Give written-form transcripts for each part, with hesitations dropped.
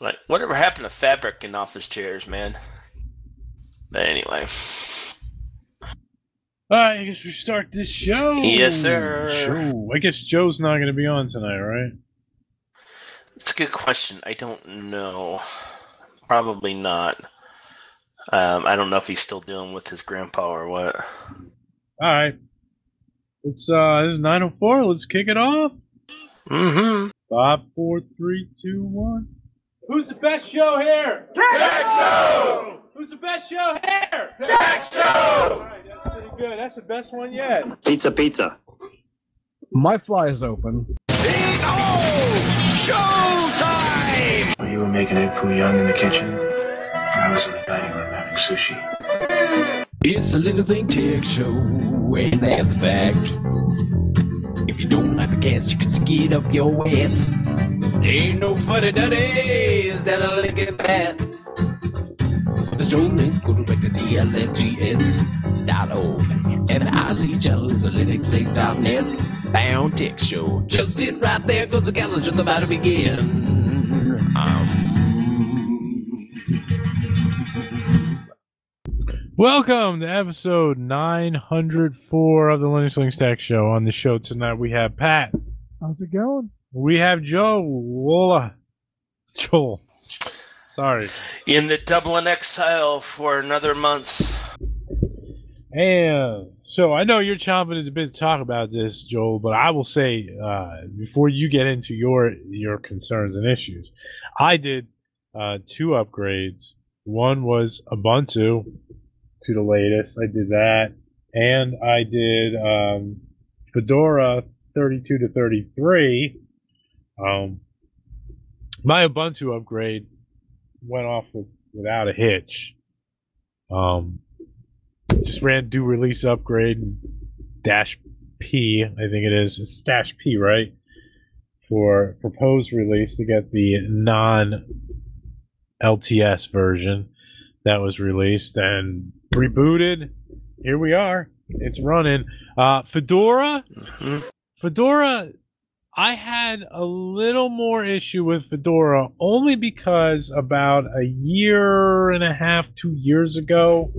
Like, whatever happened to fabric in office chairs, man? But anyway. All right, I guess we start this show. Yes, sir. I guess Joe's not going to be on tonight, right? It's a good question. I don't know. Probably not. I don't know if he's still dealing with his grandpa or what. All right. This is 9:04. Let's kick it off. Mm-hmm. 5, 4, 3, 2, 1. Who's the best show here? Jack Show! Who's the best show here? Jack Show! All right, that's pretty good. That's the best one yet. Pizza. My fly is open. Showtime! While you were making egg foo young in the kitchen, I was in the dining room having sushi. It's a Little Zing Tech Show, and that's a fact. If you don't like the cast, you can stick it up your ass. Ain't no funny duddies that are looking bad. The show link, go direct to TLFGS.org. And I see channels at linuxlink.net. Bound Tech Show. Just sit right there, cause the calendar just about to begin. Welcome to episode 904 of the Linux Links Tech Show. On the show tonight, we have Pat. How's it going? We have Joel. Sorry. In the Dublin exile for another month. And so I know you're chomping at the bit to talk about this, Joel, but I will say, before you get into your concerns and issues, I did 2 upgrades. One was Ubuntu to the latest. I did that. And I did Fedora 32 to 33. My Ubuntu upgrade went off without a hitch. Just ran do release upgrade and -P, I think it is. It's -P, right? For proposed release to get the non-LTS version that was released and rebooted. Here we are. It's running. Fedora. Mm-hmm. Fedora, I had a little more issue with Fedora only because about a year and a half, 2 years ago,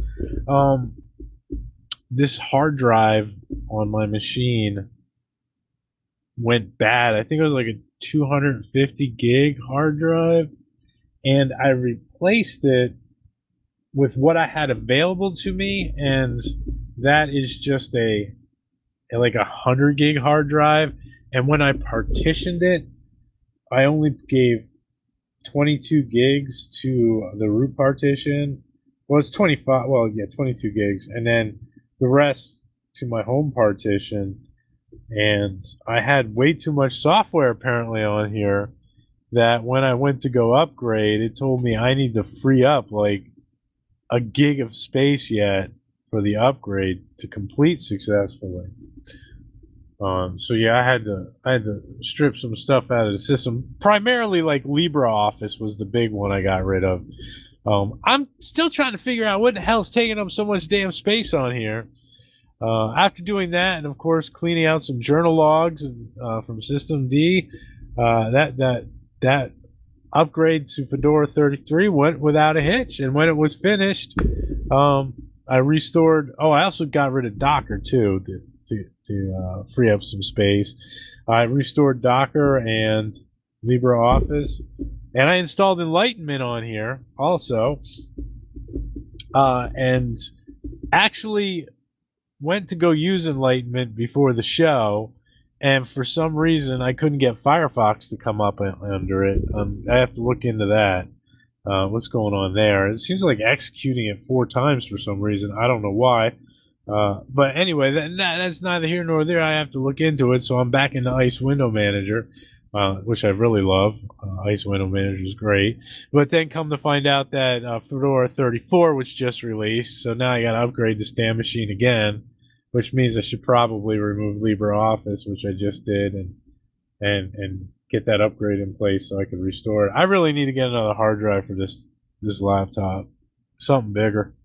this hard drive on my machine went bad. I think it was like a 250 gig hard drive, and I replaced it with what I had available to me, and that is just a 100 gig hard drive. And when I partitioned it, I only gave 22 gigs to the root partition. Well, it's 25. Well, yeah, 22 gigs, and then the rest to my home partition. And I had way too much software apparently on here that when I went to go upgrade, it told me I need to free up like a gig of space yet for the upgrade to complete successfully. So yeah, I had to strip some stuff out of the system. Primarily, like LibreOffice was the big one I got rid of. I'm still trying to figure out what the hell's taking up so much damn space on here. After doing that, and of course cleaning out some journal logs from Systemd, that upgrade to Fedora 33 went without a hitch. And when it was finished, I restored. Oh, I also got rid of Docker too to free up some space. I restored Docker and LibreOffice, and I installed Enlightenment on here also, and actually went to go use Enlightenment before the show, and for some reason I couldn't get Firefox to come up under it. I have to look into that. What's going on there? It seems like executing it 4 times for some reason. I don't know why. But anyway, that's neither here nor there. I have to look into it, so I'm back into Ice Window Manager, which I really love. Ice Window Manager is great. But then come to find out that Fedora 34 was just released, so now I got to upgrade the Stand Machine again, which means I should probably remove LibreOffice, which I just did, and get that upgrade in place so I can restore it. I really need to get another hard drive for this laptop, something bigger.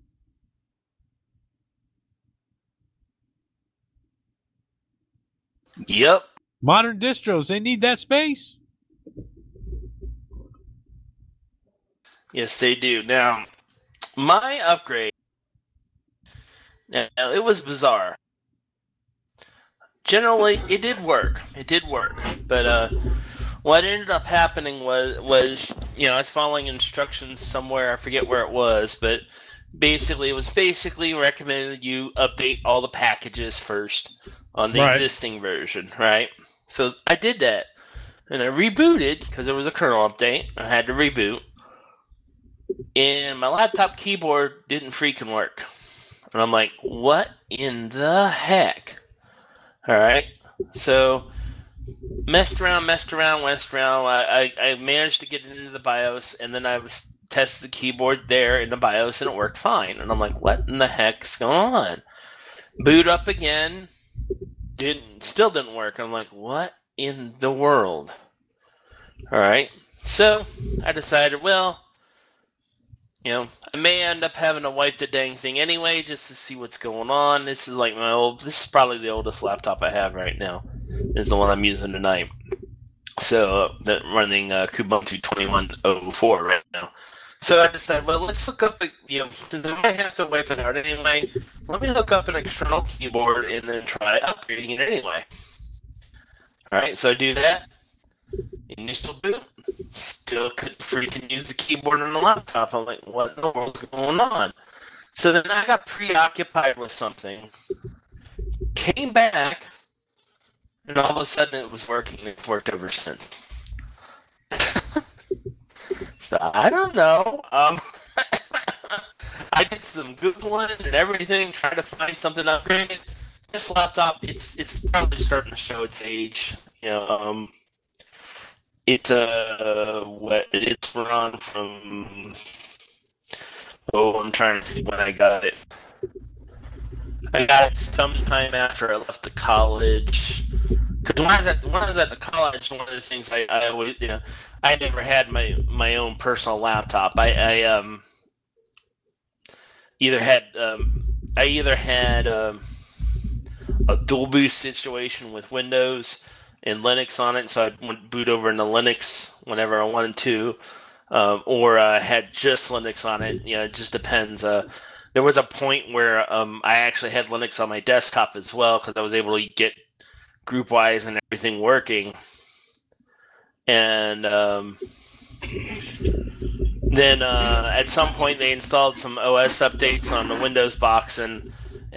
Yep. Modern distros, they need that space. Yes, they do. Now, my upgrade, now, it was bizarre. Generally, it did work. But what ended up happening was I was following instructions somewhere. I forget where it was, but basically, it was recommended you update all the packages first on the Right. existing version, right? So I did that, and I rebooted because there was a kernel update. I had to reboot, and my laptop keyboard didn't freaking work. And I'm like, what in the heck? All right. So messed around. I managed to get it into the BIOS, and then I was tested the keyboard there in the BIOS, and it worked fine. And I'm like, what in the heck's going on? Boot up again, still didn't work. I'm like, what in the world? All right. So I decided, well, I may end up having to wipe the dang thing anyway, just to see what's going on. This is probably the oldest laptop I have right now, is the one I'm using tonight. So, that running Kubuntu 21.04 right now. So I decided, well, let's hook up, since I might have to wipe it out anyway, let me hook up an external keyboard and then try upgrading it anyway. Alright, so I do that. Initial boot. Still couldn't freaking use the keyboard on the laptop. I'm like, what in the world's going on? So then I got preoccupied with something. Came back, and all of a sudden it was working. It's worked ever since. So I don't know. I did some Googling and everything, trying to find something upgraded. This laptop, it's probably starting to show its age. It's run from. Oh, I'm trying to think when I got it. I got it sometime after I left the college. Because when I was at the college, one of the things I always, I never had my own personal laptop. I either had a dual boot situation with Windows and Linux on it, so I would boot over into Linux whenever I wanted to, or had just Linux on it. It just depends. There was a point where I actually had Linux on my desktop as well, because I was able to get GroupWise and everything working. And then at some point they installed some OS updates on the Windows box, and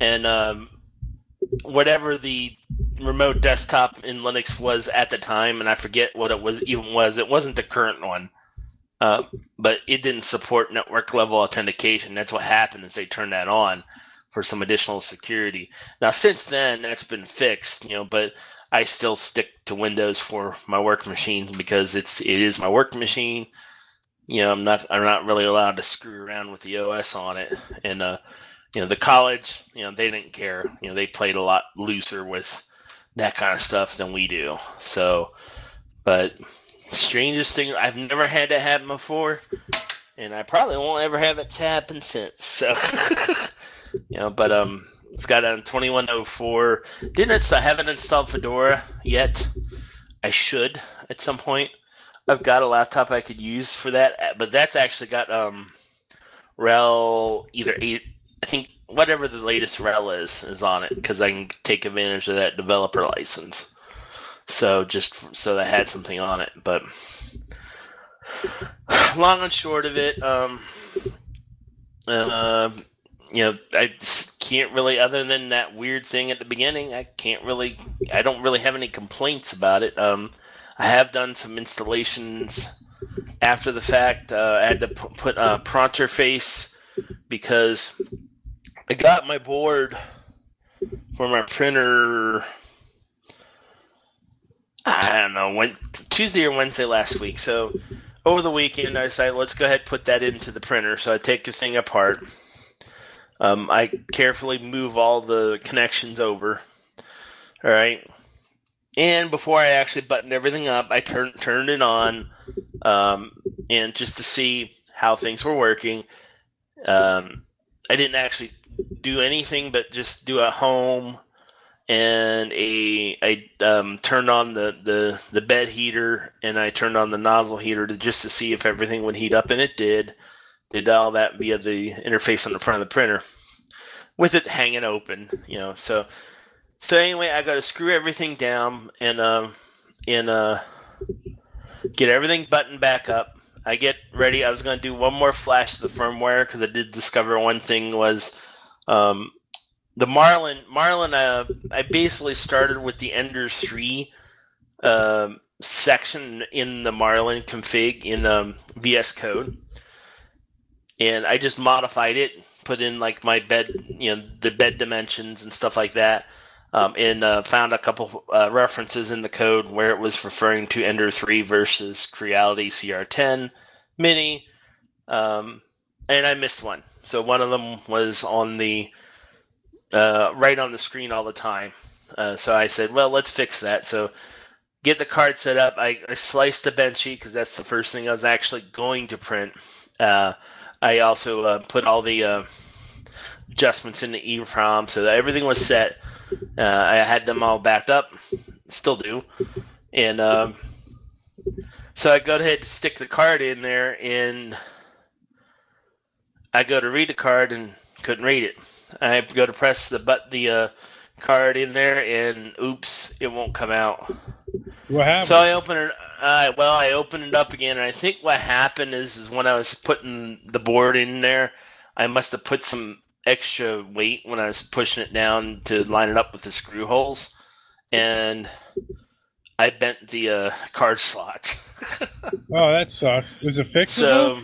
whatever the remote desktop in Linux was at the time, and I forget what it was. It wasn't the current one, but it didn't support network level authentication. That's what happened, is they turned that on for some additional security. Now since then that's been fixed, but I still stick to Windows for my work machines because it is my work machine. I'm not really allowed to screw around with the OS on it. And the college, they didn't care. They played a lot looser with that kind of stuff than we do. So, but strangest thing, I've never had that happen before, and I probably won't ever have it to happen since. So, but it's got on 2104. I haven't installed Fedora yet. I should at some point. I've got a laptop I could use for that, but that's actually got RHEL either 8. I think whatever the latest RHEL is on it, because I can take advantage of that developer license. So just so that I had something on it. But long and short of it, I just can't really, other than that weird thing at the beginning, I don't really have any complaints about it. I have done some installations after the fact. I had to put Pronterface because I got my board for my printer, I don't know, Tuesday or Wednesday last week. So over the weekend, I decided, let's go ahead and put that into the printer. So I take the thing apart. I carefully move all the connections over. All right. And before I actually buttoned everything up, I turned it on, and just to see how things were working. I didn't actually do anything but just do a home and I turned on the bed heater, and I turned on the nozzle heater just to see if everything would heat up, and it did. Did all that via the interface on the front of the printer, with it hanging open, So anyway, I got to screw everything down and get everything buttoned back up. I get ready. I was going to do one more flash to the firmware because I did discover one thing was the Marlin. I basically started with the Ender 3 section in the Marlin config in VS Code, and I just modified it, put in like my bed, the bed dimensions and stuff like that. And found a couple references in the code where it was referring to Ender 3 versus Creality CR10 Mini, and I missed one. So one of them was on the right on the screen all the time. So I said, well, let's fix that. So get the card set up. I sliced the bed sheet because that's the first thing I was actually going to print. I also put all the adjustments in the EEPROM so that everything was set. I had them all backed up, still do, and so I go ahead to stick the card in there, and I go to read the card and couldn't read it. I go to press the card in there, and oops, it won't come out. What happened? So I open it. I opened it up again, and I think what happened is when I was putting the board in there, I must have put some extra weight when I was pushing it down to line it up with the screw holes, and I bent the card slot. Oh, that sucks. Was it So, fixable?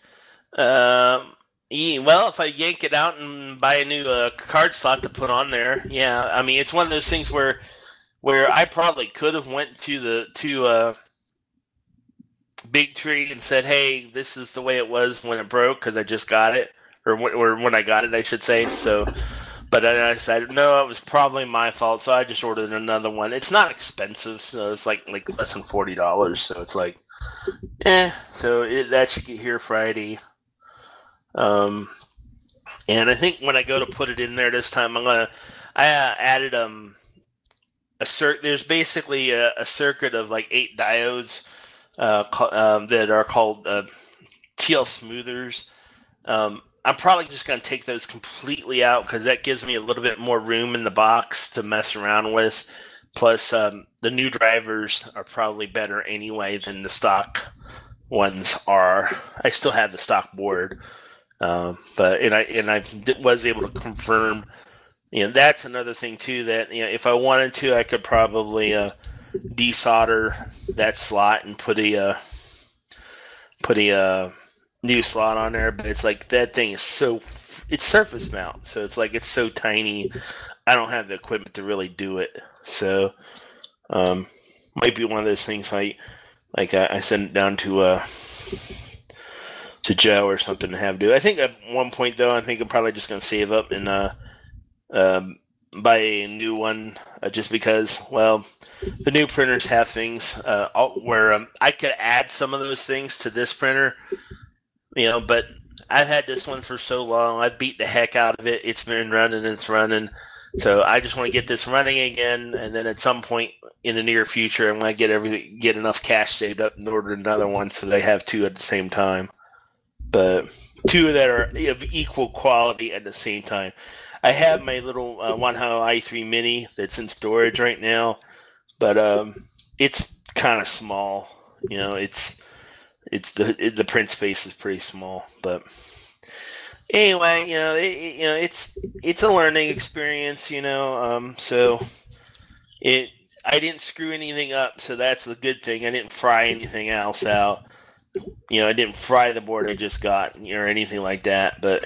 well, if I yank it out and buy a new card slot to put on there, yeah. I mean, it's one of those things where I probably could have went to Big Tree and said, "Hey, this is the way it was when it broke because I just got it." Or when I got it, I should say. So, but then I said, no, it was probably my fault. So I just ordered another one. It's not expensive, so it's like less than $40. So it's like, So that should get here Friday. And I think when I go to put it in there this time, I added a circuit. There's basically a circuit of like 8 diodes that are called TL smoothers. I'm probably just going to take those completely out because that gives me a little bit more room in the box to mess around with. Plus, the new drivers are probably better anyway than the stock ones are. I still have the stock board, but I was able to confirm. That's another thing too. That if I wanted to, I could probably desolder that slot and put a new slot on there, but it's like that thing is it's surface mount, so it's like it's so tiny. I don't have the equipment to really do it, so might be one of those things I send it down to Joe or something to have do. I think at one point though, I think I'm probably just gonna save up and buy a new one, just because the new printers have things where I could add some of those things to this printer. But I've had this one for so long. I beat the heck out of it. It's been running and it's running. So I just want to get this running again. And then at some point in the near future, I'm going to get enough cash saved up and order another one so that I have 2 at the same time. But 2 that are of equal quality at the same time. I have my little Wanhao i3 Mini that's in storage right now. But it's kind of small. The print space is pretty small, but anyway, it's a learning experience, so I didn't screw anything up, so that's the good thing. I didn't fry anything else out. I didn't fry the board I just got or anything like that, but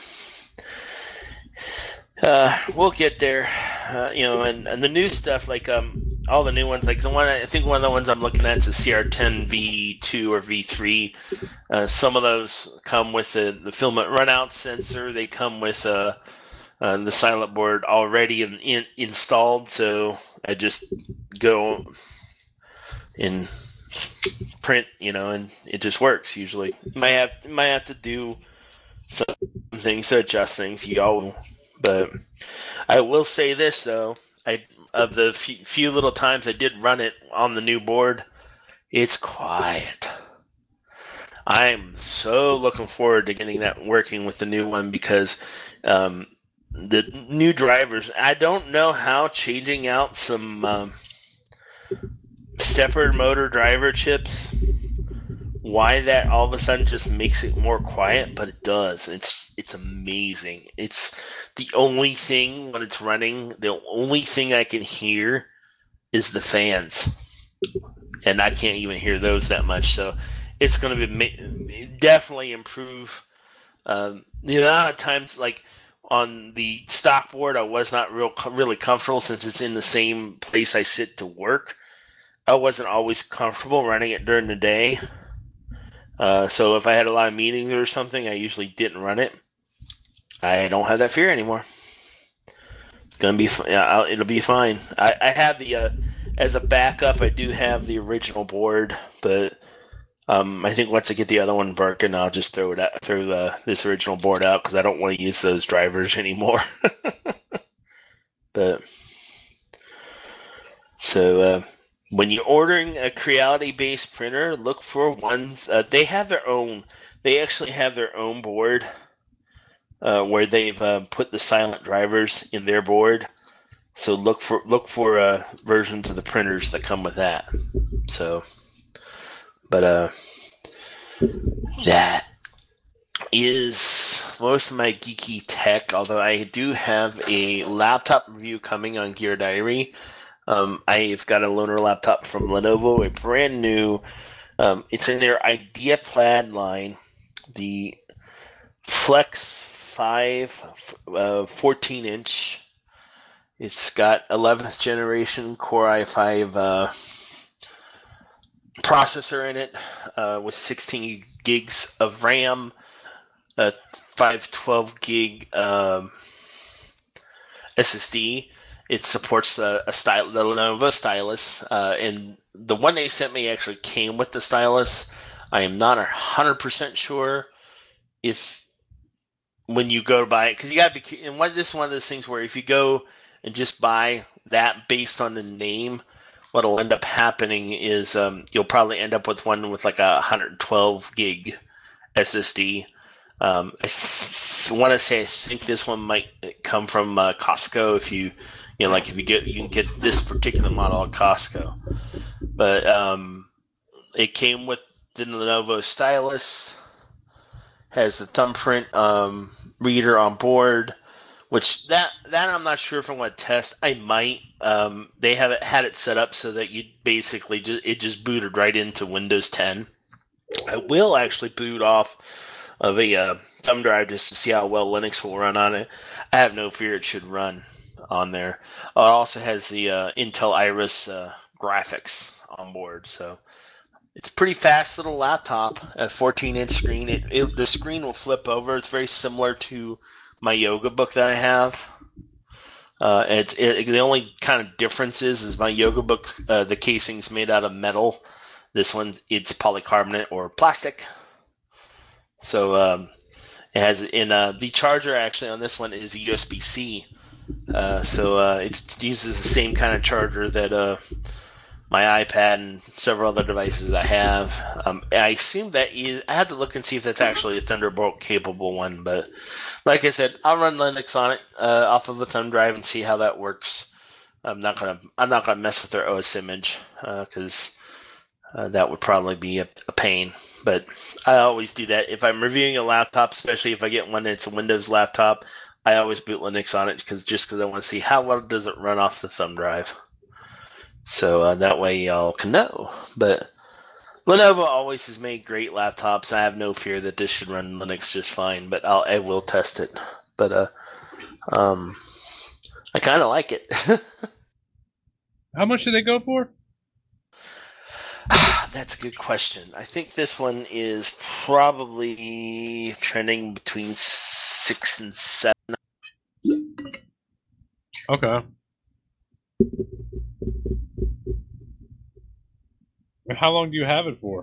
we'll get there. And the new stuff, like all the new ones, like I think one of the ones I'm looking at is the CR10 V2 or V3. Some of those come with the filament runout sensor. They come with the silent board already installed, so I just go and print, and it just works usually. Might have to do some things to adjust things, but I will say this though. of the few little times I did run it on the new board, it's quiet. I'm so looking forward to getting that working with the new one because the new drivers, I don't know how changing out some stepper motor driver chips, why that all of a sudden just makes it more quiet, but it does. It's amazing. It's the only thing when it's running, the only thing I can hear is the fans. And I can't even hear those that much, so it's going to be definitely improve the amount of times. Like on the stock board, I was not really comfortable since it's in the same place I sit to work. I wasn't always comfortable running it during the day, so if I had a lot of meetings or something, I usually didn't run it. I don't have that fear anymore. It's gonna be it'll be fine. I have the as a backup, I do have the original board, but I think once I get the other one working, I'll just throw this original board out because I don't want to use those drivers anymore. But so when you're ordering a Creality-based printer, look for ones. They have their own. They actually have their own board where they've put the silent drivers in their board. So look for versions of the printers that come with that. So, but that is most of my geeky tech. Although I do have a laptop review coming on Gear Diary. I've got a loaner laptop from Lenovo, a brand new. It's in their IdeaPad line, the Flex 5 14-inch. It's got 11th generation Core i5 processor in it with 16 gigs of RAM, 512 gig SSD. It supports the Lenovo stylus, and the one they sent me actually came with the stylus. I am not 100% sure if when you go to buy it, because you got to be. And this is one of those things where if you go and just buy that based on the name, what'll end up happening is you'll probably end up with one with like a 112 gig SSD. I want to say I think this one might come from Costco. If you can get this particular model at Costco, but it came with the Lenovo stylus, has the thumbprint reader on board, which that I'm not sure if I want to test. I might. They had it set up so that you basically just booted right into Windows 10. I will actually boot off of a thumb drive just to see how well Linux will run on it. I have no fear it should run on there. It also has the Intel Iris graphics on board, so it's a pretty fast little laptop. A 14-inch screen. The screen will flip over. It's very similar to my Yoga book that I have. The only kind of difference is my Yoga book, the casing's made out of metal. This one, it's polycarbonate or plastic. So it has the charger actually on this one is a USB-C. So it uses the same kind of charger that my iPad and several other devices I have. I assume that I have to look and see if that's actually a Thunderbolt capable one. But like I said, I'll run Linux on it off of a thumb drive and see how that works. I'm not gonna mess with their OS image because that would probably be a pain. But I always do that if I'm reviewing a laptop, especially if I get one that's a Windows laptop. I always boot Linux on it because I want to see how well does it run off the thumb drive. So that way y'all can know. But Lenovo always has made great laptops. I have no fear that this should run Linux just fine. But I will test it. But I kind of like it. How much did they go for? That's a good question. I think this one is probably trending between 6 and 7. Okay. And how long do you have it for?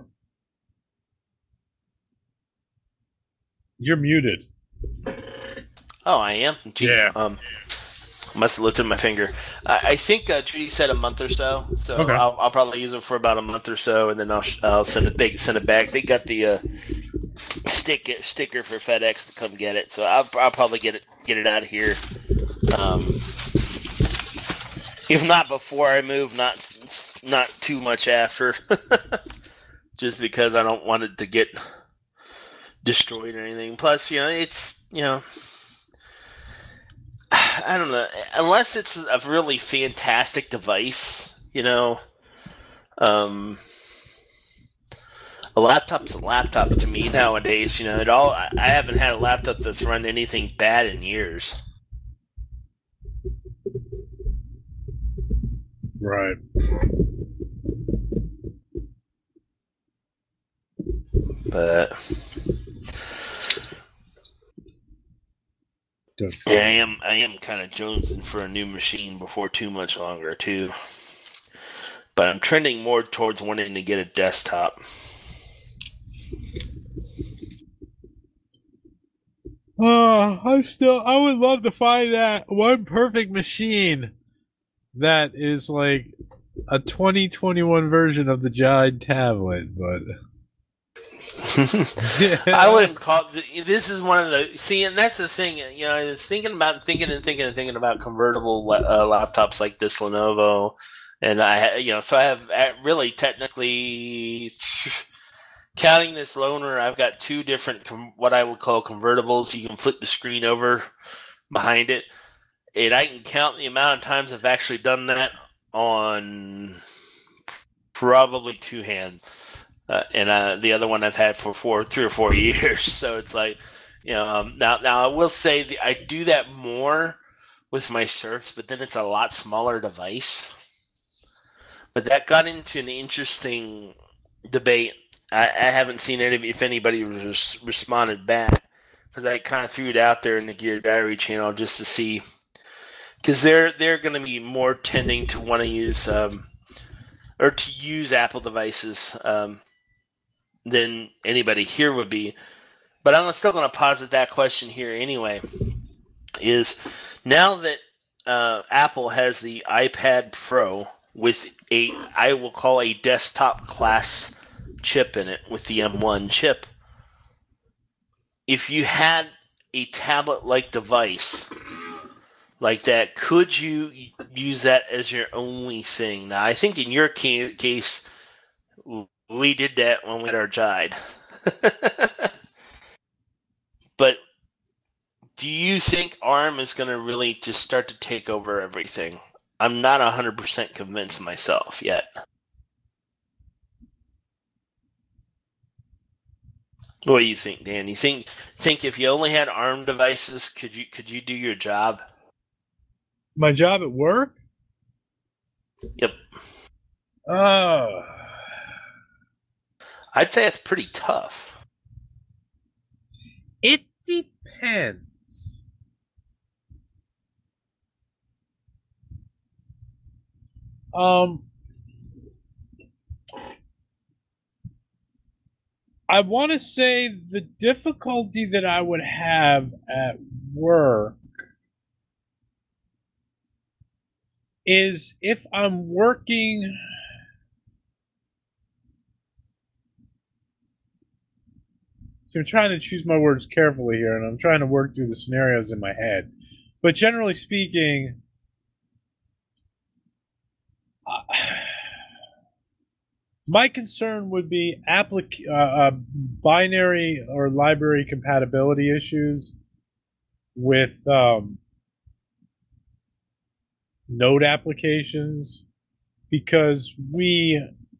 You're muted. Oh, I am? Jeez. Yeah. Must have looked at my finger. I think Judy said a month or so. So Okay. I'll probably use it for about a month or so, and then I'll send it. They send it back. They got the sticker for FedEx to come get it. So I'll probably get it out of here. If not before I move, not too much after. Just because I don't want it to get destroyed or anything. Plus, it's I don't know, unless it's a really fantastic device, a laptop's a laptop to me nowadays. I haven't had a laptop that's run anything bad in years. Right. But yeah, I am kind of jonesing for a new machine before too much longer too. But I'm trending more towards wanting to get a desktop. I would love to find that one perfect machine that is like a 2021 version of the Giant tablet, but I wouldn't call this is one of the and that's the thing. I was thinking about convertible laptops like this Lenovo, and so I have really technically, counting this loaner, I've got two different what I would call convertibles. You can flip the screen over behind it, and I can count the amount of times I've actually done that on probably two hands. And the other one I've had for 3 or 4 years. So it's like, now I will say I do that more with my Surfs, but then it's a lot smaller device. But that got into an interesting debate. I haven't seen if anybody responded back, because I kind of threw it out there in the Gear Diary channel just to see, because they're going to be more tending to want to use or to use Apple devices than anybody here would be. But I'm still going to posit that question here anyway, is now that Apple has the iPad Pro with I will call a desktop class chip in it, with the M1 chip, if you had a tablet-like device like that, could you use that as your only thing? Now, I think in your case, we did that when we had our Jide. But do you think ARM is going to really just start to take over everything? I'm not 100% convinced myself yet. What do you think, Dan? You think if you only had ARM devices, could you do your job? My job at work? Yep. I'd say it's pretty tough. It depends. I want to say the difficulty that I would have at work is if I'm working. So I'm trying to choose my words carefully here, and I'm trying to work through the scenarios in my head. But generally speaking, my concern would be binary or library compatibility issues with Node applications, because we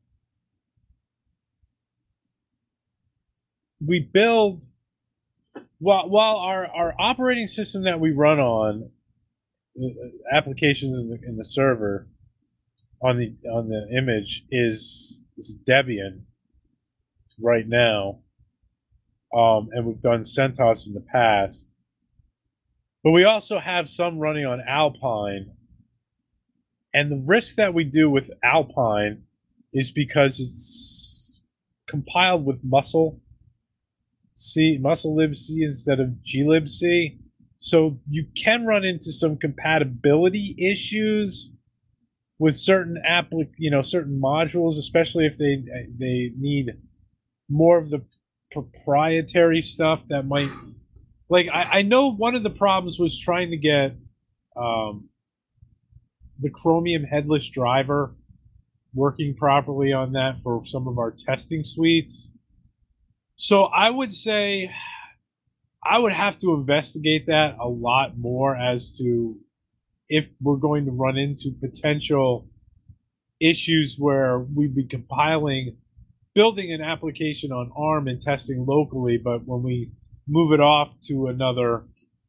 build while our operating system that we run on applications in the server on the image is Debian right now, and we've done CentOS in the past, but we also have some running on Alpine. And the risk that we do with Alpine is because it's compiled with muscle libc instead of glibc. So you can run into some compatibility issues with certain certain modules, especially if they need more of the proprietary stuff that might. Like I know one of the problems was trying to get the Chromium headless driver working properly on that for some of our testing suites. So I would say I would have to investigate that a lot more as to if we're going to run into potential issues where we'd be building an application on ARM and testing locally, but when we move it off to another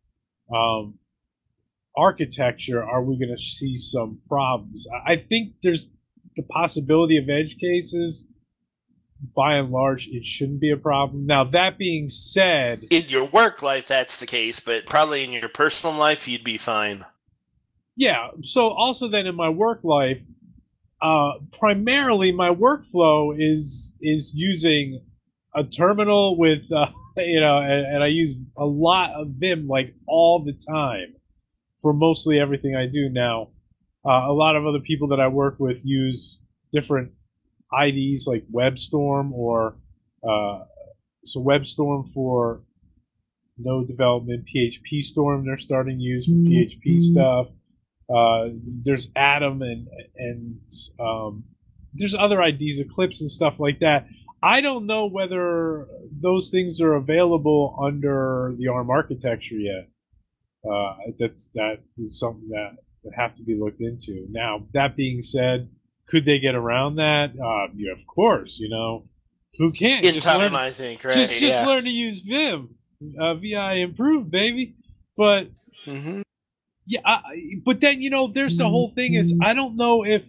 architecture, are we going to see some problems? I think there's the possibility of edge cases. By and large, it shouldn't be a problem. Now, that being said, In your work life, that's the case, but probably in your personal life, you'd be fine. yeah. So also then in my work life, primarily my workflow is using a terminal with and I use a lot of Vim like all the time for mostly everything I do now. A lot of other people that I work with use different IDEs like WebStorm or so WebStorm for node development, PHP Storm they're starting to use for PHP stuff. There's Atom and there's other IDs, Eclipse and stuff like that. I don't know whether those things are available under the ARM architecture yet. That is something that would have to be looked into. Now, that being said, could they get around that? Yeah, of course. Who can't? In time, I think, right? Just learn to use Vim. VI improved, baby. But Mm-hmm. yeah, but then there's the whole thing is I don't know if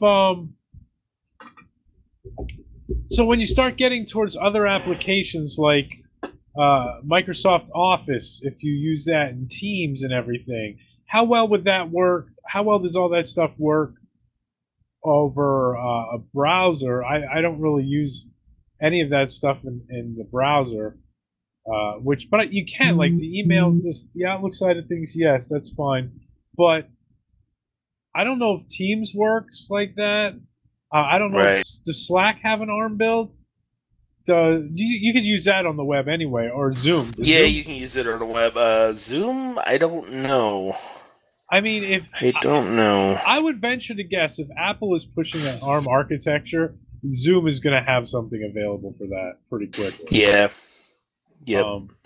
so when you start getting towards other applications like Microsoft Office, if you use that in Teams and everything, how well would that work? How well does all that stuff work over a browser? I don't really use any of that stuff in the browser, but you can, like the email, just the Outlook side of things, yes, that's fine. But I don't know if Teams works like that. I don't know. Right. Does Slack have an ARM build? You could use that on the web anyway, or Zoom. Yeah, Zoom? you can use it on the web. Zoom, I don't know. I mean, I don't know. I would venture to guess if Apple is pushing an ARM architecture, Zoom is going to have something available for that pretty quickly. Yeah. Yep.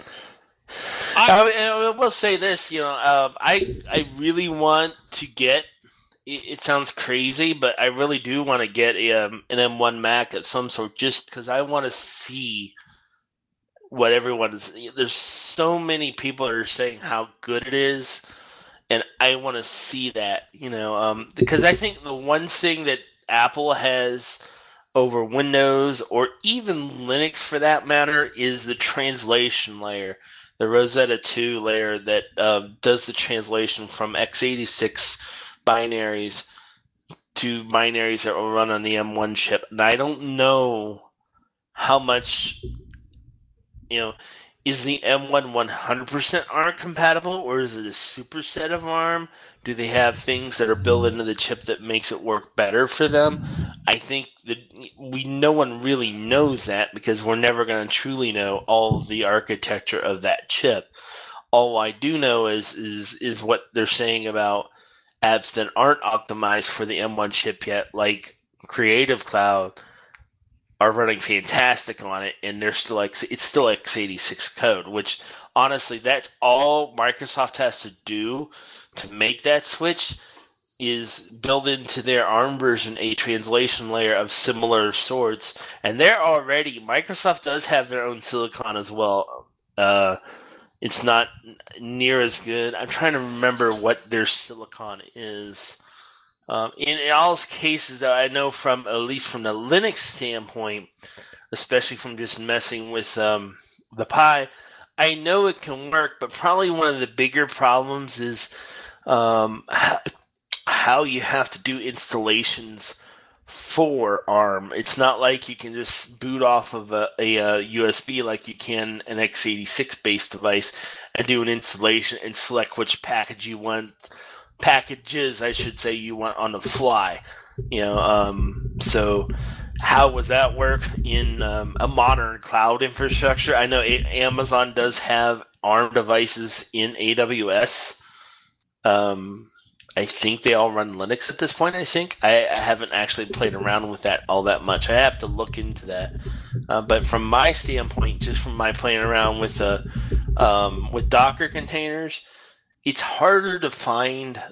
I will say this, I really want to get. It sounds crazy, but I really do want to get an M1 Mac of some sort, just because I want to see what everyone is. There's so many people that are saying how good it is, and I want to see that. Because I think the one thing that Apple has over Windows or even Linux for that matter is the translation layer, the Rosetta 2 layer that does the translation from x86 binaries to binaries that will run on the M1 chip. And I don't know how much, is the M1 100% ARM compatible, or is it a superset of ARM? Do they have things that are built into the chip that makes it work better for them? I think that no one really knows that because we're never going to truly know all of the architecture of that chip. All I do know is what they're saying about apps that aren't optimized for the M1 chip yet, like Creative Cloud, are running fantastic on it, and it's still x86 code, which honestly, that's all Microsoft has to do to make that switch is build into their ARM version a translation layer of similar sorts, and Microsoft does have their own silicon as well. It's not near as good. I'm trying to remember what their silicon is. In all cases, I know at least from the Linux standpoint, especially from just messing with the Pi, I know it can work, but probably one of the bigger problems is how you have to do installations for ARM. It's not like you can just boot off of a USB like you can an x86 based device and do an installation and select which packages I should say you want on the fly. So how does that work in a modern cloud infrastructure? I know Amazon does have ARM devices in AWS. I think they all run Linux at this point. I haven't actually played around with that all that much. I have to look into that. But from my standpoint, just from my playing around with Docker containers, it's harder to find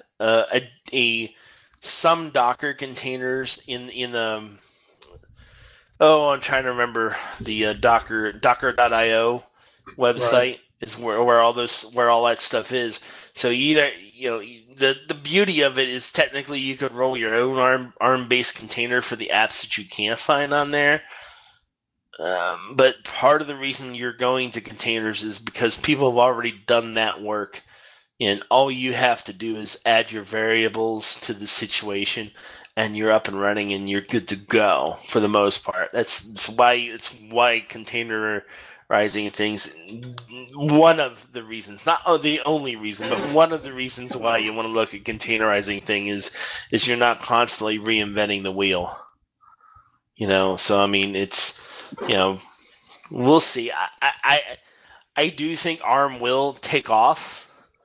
some Docker containers in I'm trying to remember the Docker.io website. Right. Is where all that stuff is. So either the beauty of it is technically you could roll your own ARM based container for the apps that you can't find on there. But part of the reason you're going to containers is because people have already done that work, and all you have to do is add your variables to the situation, and you're up and running, and you're good to go for the most part. It's why containerizing things, one of the reasons, not the only reason, but one of the reasons why you want to look at containerizing things is you're not constantly reinventing the wheel. So I mean, it's we'll see. I do think ARM will take off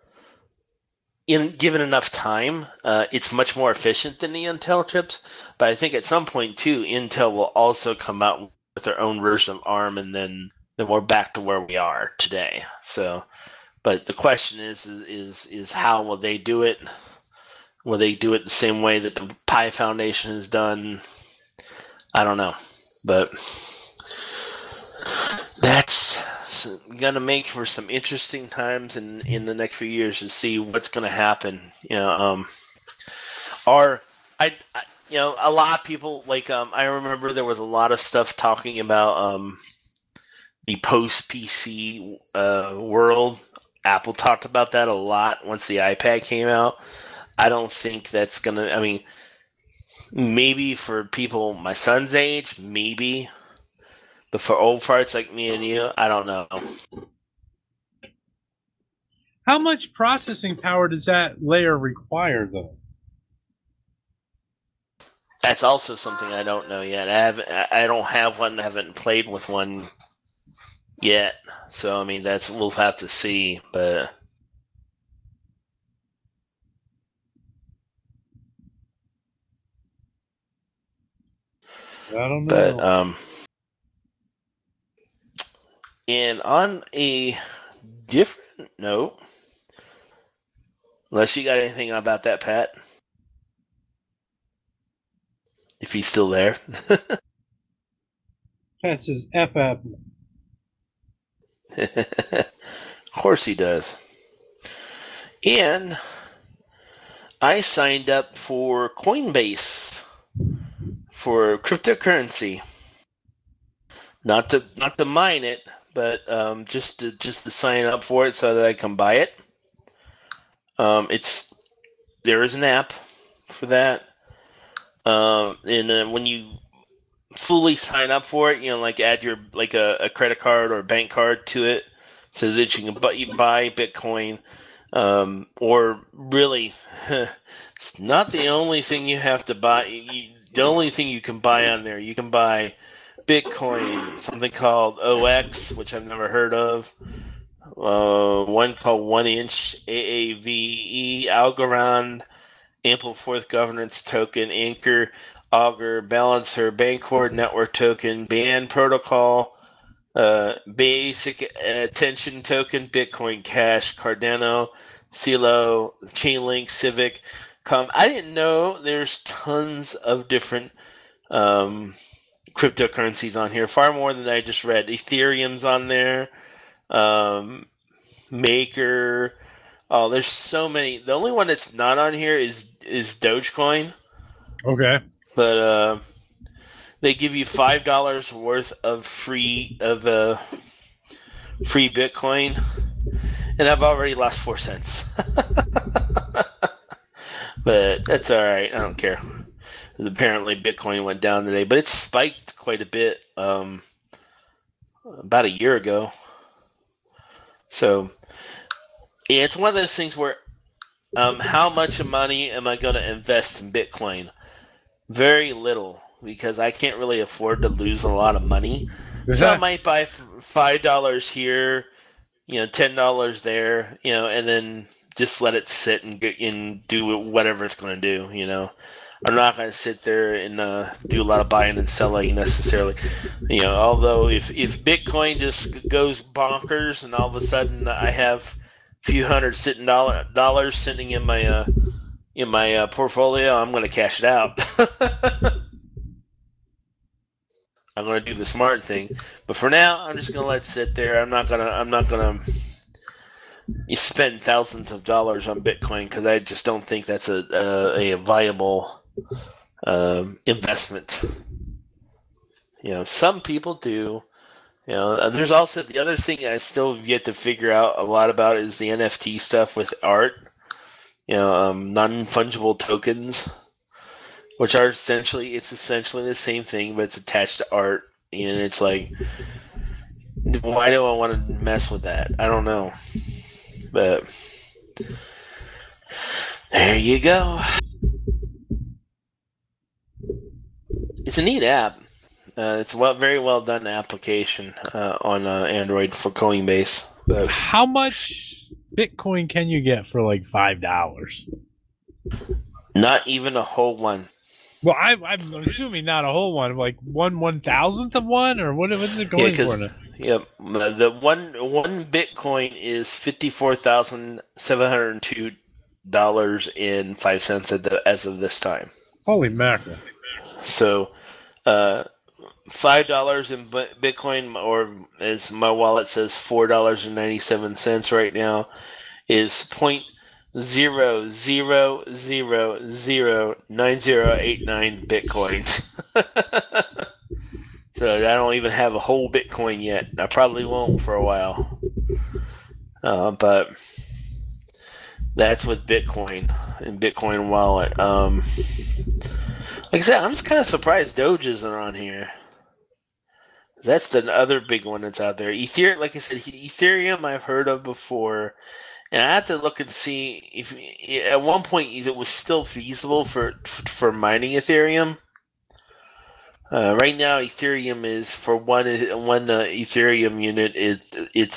given enough time. It's much more efficient than the Intel chips, but I think at some point too, Intel will also come out with their own version of ARM, and then we're back to where we are today. So, but the question is how will they do it? Will they do it the same way that the Pi Foundation has done? I don't know, but that's gonna make for some interesting times in the next few years to see what's gonna happen. A lot of people I remember there was a lot of stuff talking about the post-PC world. Apple talked about that a lot once the iPad came out. I don't think that's going to... I mean, maybe for people my son's age, maybe. But for old farts like me and you, I don't know. How much processing power does that layer require, though? That's also something I don't know yet. I don't have one. I haven't played with one yet, so I mean we'll have to see. But I don't know. But and on a different note, unless you got anything about that, Pat, if he's still there. Pat says F Apple. Of course he does. And I signed up for Coinbase for cryptocurrency. Not to mine it, but just to sign up for it so that I can buy it. There is an app for that. And when you fully sign up for it, add your a credit card or a bank card to it, so that you can buy Bitcoin. Or really, it's not the only thing you have to buy. The only thing you can buy on there, you can buy Bitcoin, something called OX, which I've never heard of. One called 1inch, AAVE, Algorand, Ample Fourth Governance Token, Anchor, Augur, Balancer, Bancor Network Token, Band Protocol, Basic Attention Token, Bitcoin Cash, Cardano, CeeLo, Chainlink, Civic. I didn't know there's tons of different cryptocurrencies on here, far more than I just read. Ethereum's on there, Maker. Oh, there's so many. The only one that's not on here is Dogecoin. Okay. But they give you $5 worth of free Bitcoin, and I've already lost 4 cents. But that's all right. I don't care. Apparently, Bitcoin went down today, but it spiked quite a bit about a year ago. So, yeah, it's one of those things where how much money am I going to invest in Bitcoin? Very little, because I can't really afford to lose a lot of money. So I might buy $5 here, $10 there, and then just let it sit and do whatever it's going to do. I'm not going to sit there and do a lot of buying and selling necessarily. Although if Bitcoin just goes bonkers and all of a sudden I have a few hundred dollars sitting in my portfolio, I'm going to cash it out. I'm going to do the smart thing, but for now, I'm just going to let it sit there. I'm not gonna spend thousands of dollars on Bitcoin because I just don't think that's a viable investment. Some people do. There's also the other thing I still have yet to figure out a lot about is the NFT stuff with art. Non-fungible tokens, which are essentially the same thing, but it's attached to art, and it's like, why do I want to mess with that? I don't know, but there you go. It's a neat app. It's a very well done application on Android for Coinbase. But how much Bitcoin can you get for like $5? Not even a whole one. Well, I'm assuming not a whole one, like 1/1000th of one, or what's it going for now? Yep, the one Bitcoin is $54,702.05 as of this time. Holy mackerel! So, $5 in Bitcoin, or as my wallet says, $4.97 right now, is 0.00009089 Bitcoins. So I don't even have a whole Bitcoin yet. I probably won't for a while. But that's with Bitcoin and Bitcoin wallet. Like I said, I'm just kind of surprised Doge isn't on here. That's the other big one that's out there. Ethereum, like I said, Ethereum I've heard of before. And I have to look and see if at one point it was still feasible for mining Ethereum. Right now, Ethereum is for one Ethereum unit it's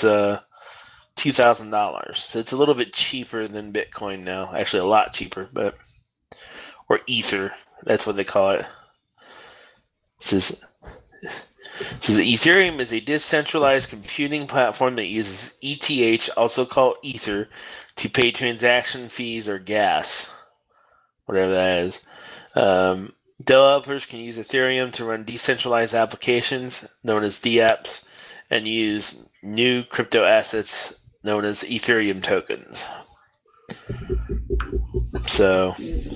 $2,000. So it's a little bit cheaper than Bitcoin now. Actually, a lot cheaper, or Ether. That's what they call it. Says Ethereum is a decentralized computing platform that uses ETH, also called Ether, to pay transaction fees or gas, whatever that is. Developers can use Ethereum to run decentralized applications, known as dApps, and use new crypto assets known as Ethereum tokens. So,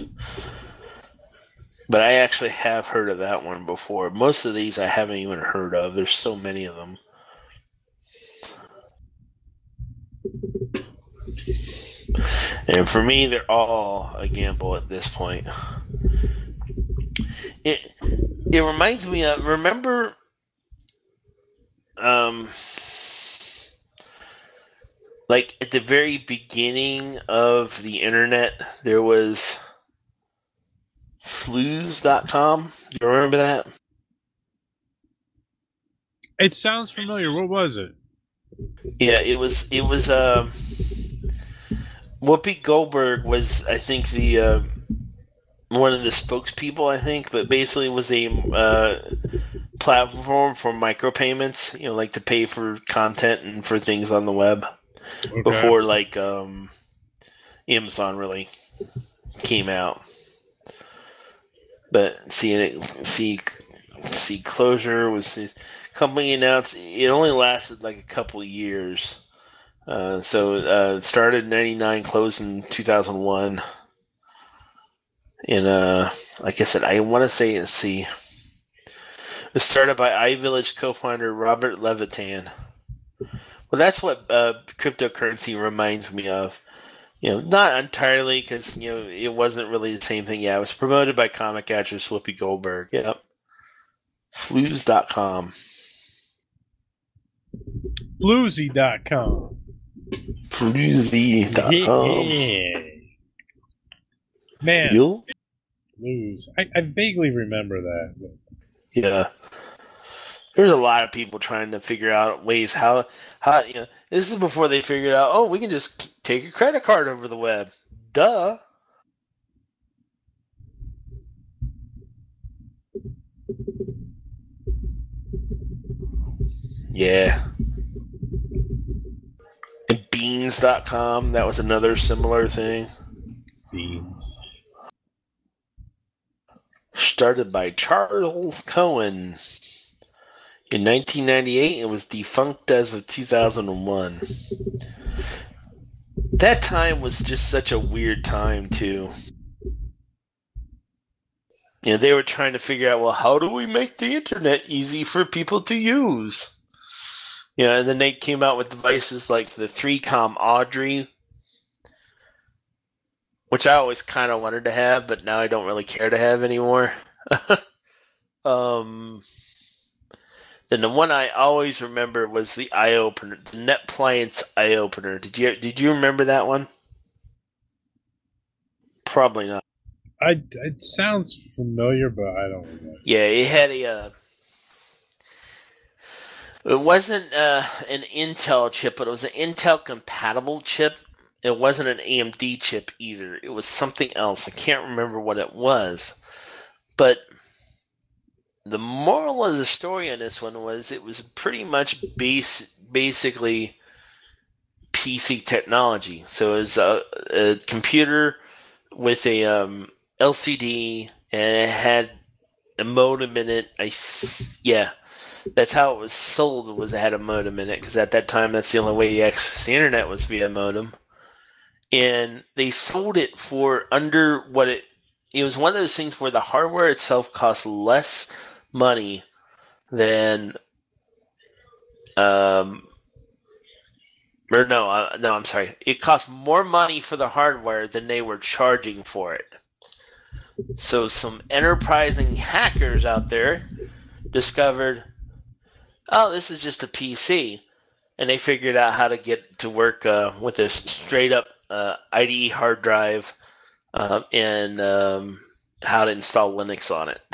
but I actually have heard of that one before. Most of these I haven't even heard of. There's so many of them. And for me, they're all a gamble at this point. It reminds me of, remember like at the very beginning of the internet, there was Flues.com. Do you remember that? It sounds familiar. What was it? Yeah, it was Whoopi Goldberg was, I think, the one of the spokespeople, I think, but basically it was a platform for micropayments, like to pay for content and for things on the web. Okay. Before like Amazon really came out. But Closure was the company announced. It only lasted like a couple of years. So it started in 1999, closed in 2001. And like I said, I want to say it was started by iVillage co-founder Robert Levitan. Well, that's what cryptocurrency reminds me of. Not entirely, because it wasn't really the same thing. Yeah, it was promoted by comic actress Whoopi Goldberg. Yep. Flues.com. Floozy.com. Floozy.com. Yeah. Man, You'll? Flues. I vaguely remember that. Yeah. There's a lot of people trying to figure out ways how this is before they figured out, we can just take a credit card over the web. Duh. Yeah. And Beans.com, that was another similar thing. Beans. Started by Charles Cohen. In 1998, it was defunct as of 2001. That time was just such a weird time, too. They were trying to figure out, how do we make the internet easy for people to use? And then they came out with devices like the 3Com Audrey, which I always kind of wanted to have, but now I don't really care to have anymore. Then the one I always remember was the eye opener, the NetPliance eye opener. Did you remember that one? Probably not. It sounds familiar, but I don't remember. Yeah, it had it wasn't an Intel chip, but it was an Intel compatible chip. It wasn't an AMD chip either. It was something else. I can't remember what it was. But the moral of the story on this one was it was pretty much basically PC technology. So it was a computer with a LCD, and it had a modem in it. That's how it was sold, was it had a modem in it, because at that time that's the only way you access the internet was via modem. And they sold it for under what it was one of those things where the hardware itself cost less money than I'm sorry. It cost more money for the hardware than they were charging for it. So some enterprising hackers out there discovered, this is just a PC. And they figured out how to get to work with a straight up IDE hard drive and how to install Linux on it.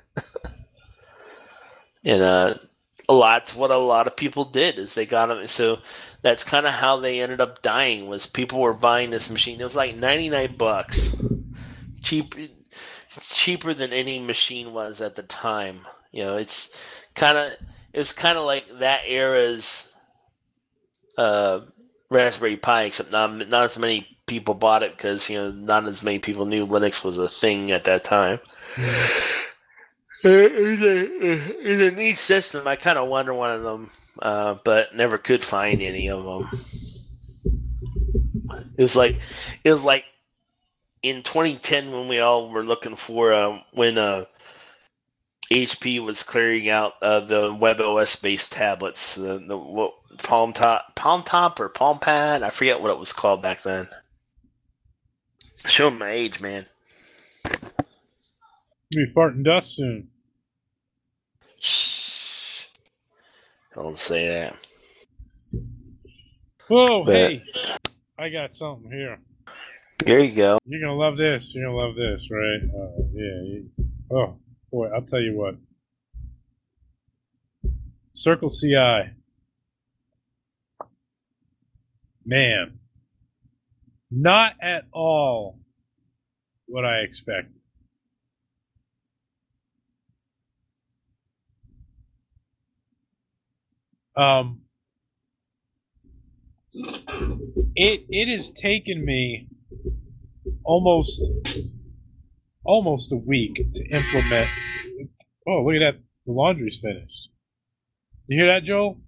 And what a lot of people did is they got them. So that's kind of how they ended up dying, was people were buying this machine. It was like $99, cheaper than any machine was at the time. It was kind of like that era's Raspberry Pi, except not as many people bought it because not as many people knew Linux was a thing at that time. It's a neat system. I kind of wanted one of them, but never could find any of them. It was like in 2010 when we all were looking for when HP was clearing out the WebOS based tablets, the Palm Top or Palm Pad. I forget what it was called back then. Showing my age, man. You'll be farting dust soon. Shh. Don't say that. Whoa, hey. I got something here. There you go. You're going to love this. You're going to love this, right? Oh, boy, I'll tell you what. Circle CI. Man. Not at all what I expected. It has taken me almost a week to implement. Oh, look at that! The laundry's finished. You hear that, Joel?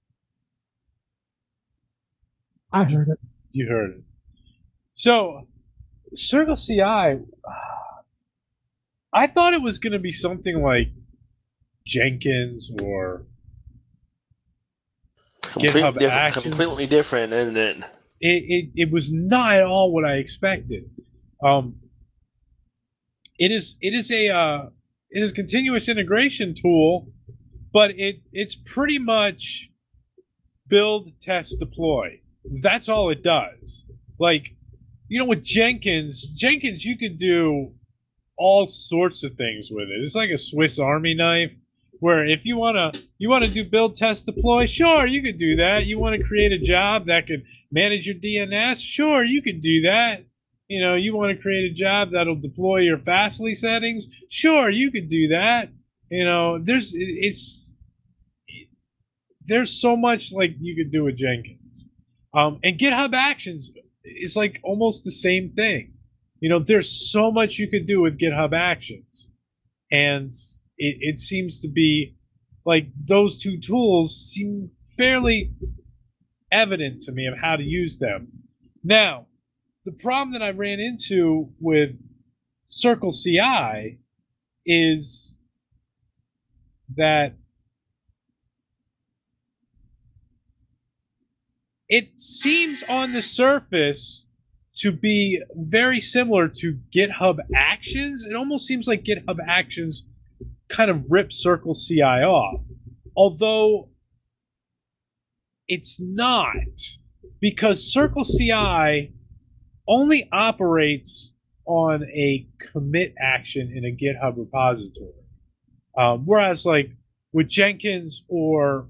I heard it. You heard it. So, Circle CI, I thought it was going to be something like Jenkins or GitHub Actions. Completely different, isn't it? it was not at all what I expected. It is a continuous integration tool, but it's pretty much build, test, deploy. That's all it does. Like, with Jenkins, you could do all sorts of things with it. It's like a Swiss Army knife, where if you wanna do build, test, deploy, sure, you could do that. You want to create a job that could manage your DNS, sure, you could do that. You want to create a job that'll deploy your Fastly settings, sure, you could do that. There's so much like you could do with Jenkins. And GitHub Actions is like almost the same thing. There's so much you could do with GitHub Actions. And it seems to be like those two tools seem fairly evident to me of how to use them. Now, the problem that I ran into with Circle CI is that it seems on the surface to be very similar to GitHub Actions. It almost seems like GitHub Actions kind of ripped Circle CI off. Although it's not, because Circle CI only operates on a commit action in a GitHub repository. Whereas like with Jenkins or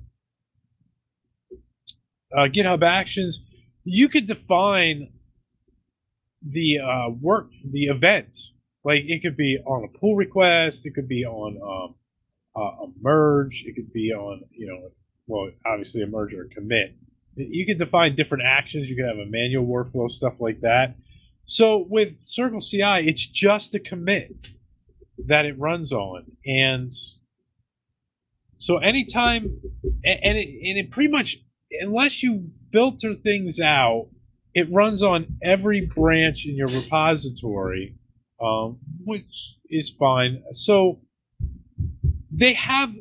GitHub Actions, you could define the event. Like, it could be on a pull request, it could be on a merge, it could be on, obviously a merge or a commit. You could define different actions, you could have a manual workflow, stuff like that. So with Circle CI, it's just a commit that it runs on. And so anytime, and it pretty much, unless you filter things out, it runs on every branch in your repository, which is fine. So they have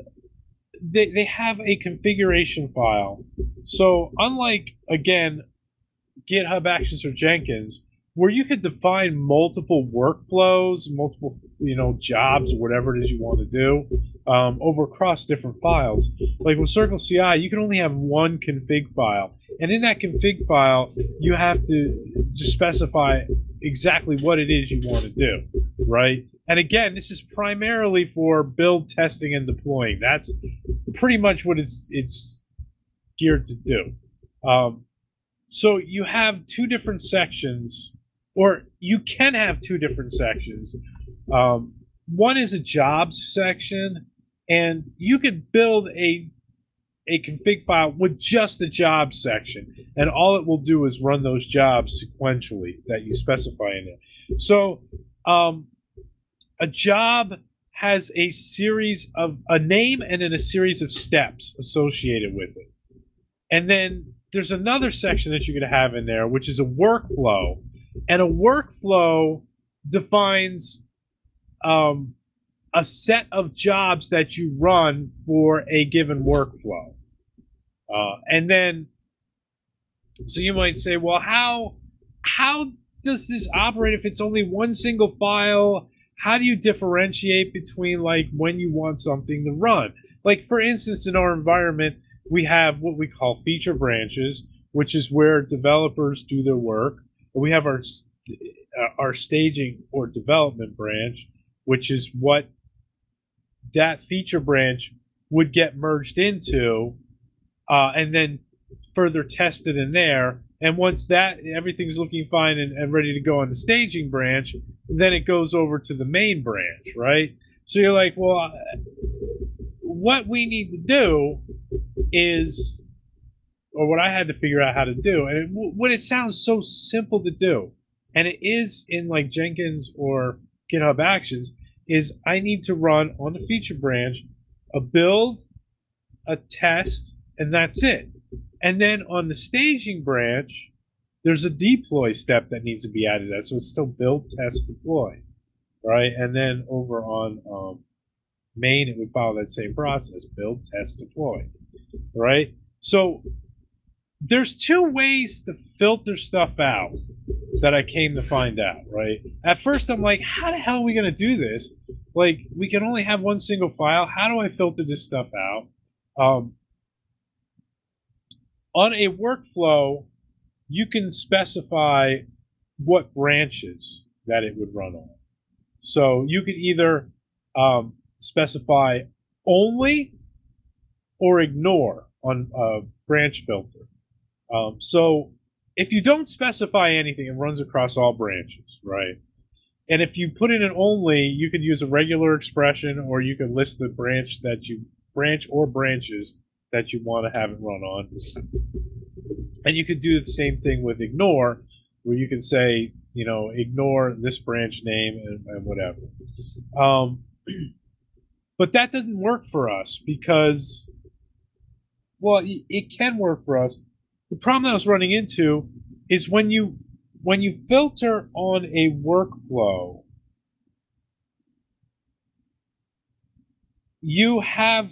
a configuration file. So unlike, again, GitHub Actions or Jenkins, where you could define multiple workflows, multiple jobs, or whatever it is you want to do, over across different files. Like with Circle CI, you can only have one config file. And in that config file, you have to just specify exactly what it is you want to do, right? And again, this is primarily for build, testing, and deploying. That's pretty much what it's geared to do. So you have two different sections, or you can have two different sections. One is a jobs section, and you could build a config file with just the jobs section, and all it will do is run those jobs sequentially that you specify in it. So a job has a series of a name and then a series of steps associated with it. And then there's another section that you're going to have in there, which is a workflow. And a workflow defines a set of jobs that you run for a given workflow. And then, so you might say, well, how does this operate if it's only one single file? How do you differentiate between like when you want something to run? Like, for instance, in our environment, we have what we call feature branches, which is where developers do their work. We have our staging or development branch, which is what that feature branch would get merged into, and then further tested in there. And once that everything's looking fine and ready to go on the staging branch, then it goes over to the main branch, right? So you're like, well, what we need to do is, or what I had to figure out how to do, and when it sounds so simple to do, and it is in like Jenkins or GitHub Actions, is I need to run on the feature branch a build, a test, and that's it. And then on the staging branch, there's a deploy step that needs to be added to that. So it's still build, test, deploy, right? And then over on main, it would follow that same process: build, test, deploy, right? So there's two ways to filter stuff out that I came to find out, right? At first, I'm like, how the hell are we going to do this? Like, we can only have one single file. How do I filter this stuff out? On a workflow, you can specify what branches that it would run on. So you could either specify only or ignore on a branch filter. So if you don't specify anything, it runs across all branches, right? And if you put in an only, you could use a regular expression, or you could list the branch or branches that you want to have it run on. And you could do the same thing with ignore, where you can say, ignore this branch name and whatever. But that doesn't work for us because, well, it can work for us. The problem I was running into is when you filter on a workflow, you have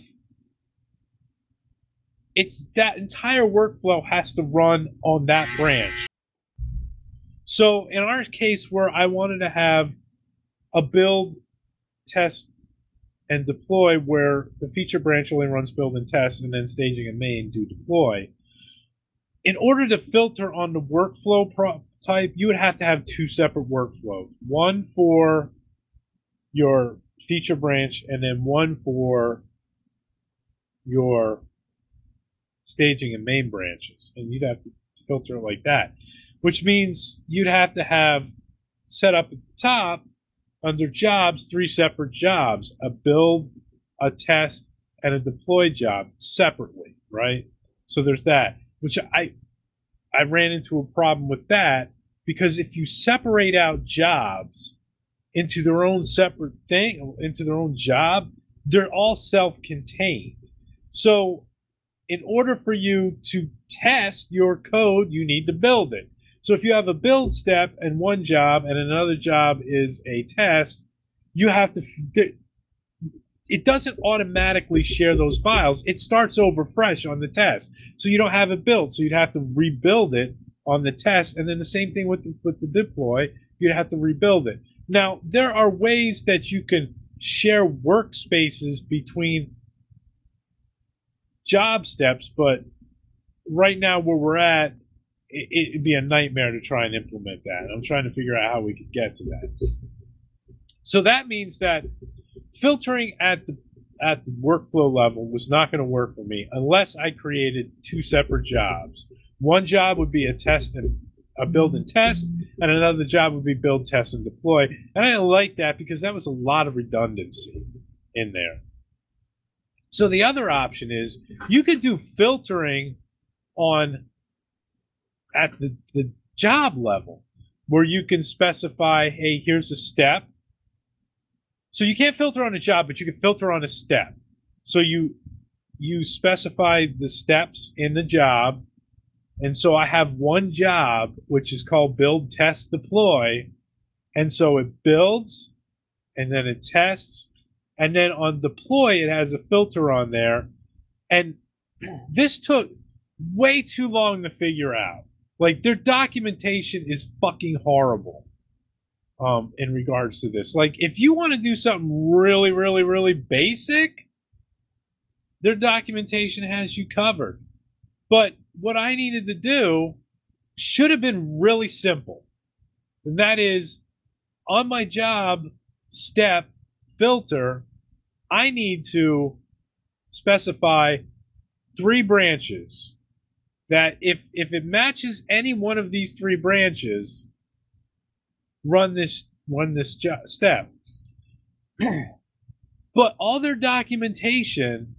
that entire workflow has to run on that branch. So in our case, where I wanted to have a build, test, and deploy, where the feature branch only runs build and test, and then staging and main do deploy. In order to filter on the workflow type, you would have to have two separate workflows. One for your feature branch, and then one for your staging and main branches. And you'd have to filter it like that, which means you'd have to have set up at the top under jobs 3 separate jobs: a build, a test, and a deploy job separately, right? So there's that, which I ran into a problem with that, because if you separate out jobs into their own separate thing, into their own job, they're all self-contained. So in order for you to test your code, you need to build it. So if you have a build step and one job and another job is a test, you have to, it doesn't automatically share those files. It starts over fresh on the test. So you don't have it built. So you'd have to rebuild it on the test. And then the same thing with the deploy, you'd have to rebuild it. Now, there are ways that you can share workspaces between job steps, but right now where we're at, it'd be a nightmare to try and implement that. I'm trying to figure out how we could get to that. So that means that filtering at the workflow level was not going to work for me unless I created 2 separate jobs. One job would be a build and test, and another job would be build, test, and deploy. And I didn't like that because that was a lot of redundancy in there. So the other option is you could do filtering at the job level, where you can specify, hey, here's a step. So you can't filter on a job, but you can filter on a step. So you specify the steps in the job. And so I have one job, which is called build, test, deploy. And so it builds, and then it tests, and then on deploy, it has a filter on there. And this took way too long to figure out. Like, their documentation is fucking horrible in regards to this. Like, if you want to do something really, really, really basic, their documentation has you covered. But what I needed to do should have been really simple. And that is, on my job step filter, I need to specify 3 branches that if it matches any one of these 3 branches, run this step. But all their documentation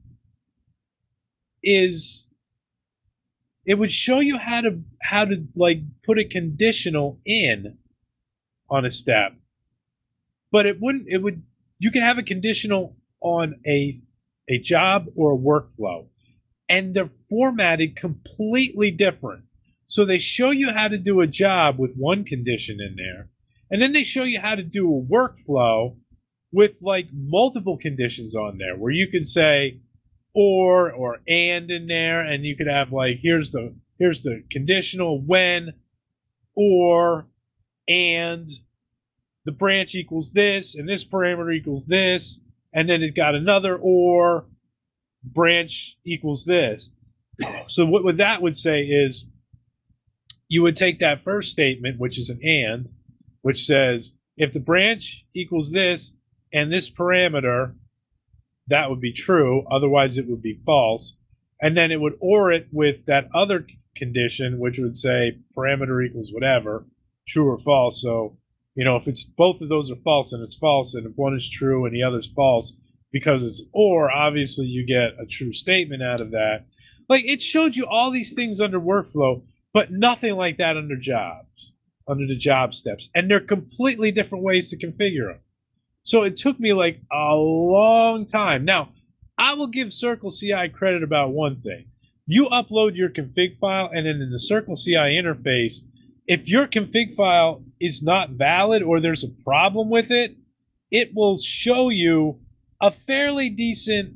is, it would show you how to like put a conditional in on a step, but you can have a conditional on a job or a workflow, and they're formatted completely different. So they show you how to do a job with one condition in there, and then they show you how to do a workflow with like multiple conditions on there, where you can say or and in there, and you could have like, here's the here's the conditional when, or, and the branch equals this, and this parameter equals this, and then it's got another or, branch equals this. So what that would say is you would take that first statement, which is an and, which says if the branch equals this and this parameter, that would be true. Otherwise, it would be false. And then it would or it with that other condition, which would say parameter equals whatever, true or false. So, if it's both of those are false, and it's false, and if one is true and the other is false, because it's or, obviously you get a true statement out of that. Like, it showed you all these things under workflow, but nothing like that under jobs, under the job steps. And they're completely different ways to configure them. So it took me like a long time. Now, I will give Circle CI credit about one thing. You upload your config file, and then in the Circle CI interface, if your config file is not valid or there's a problem with it, it will show you a fairly decent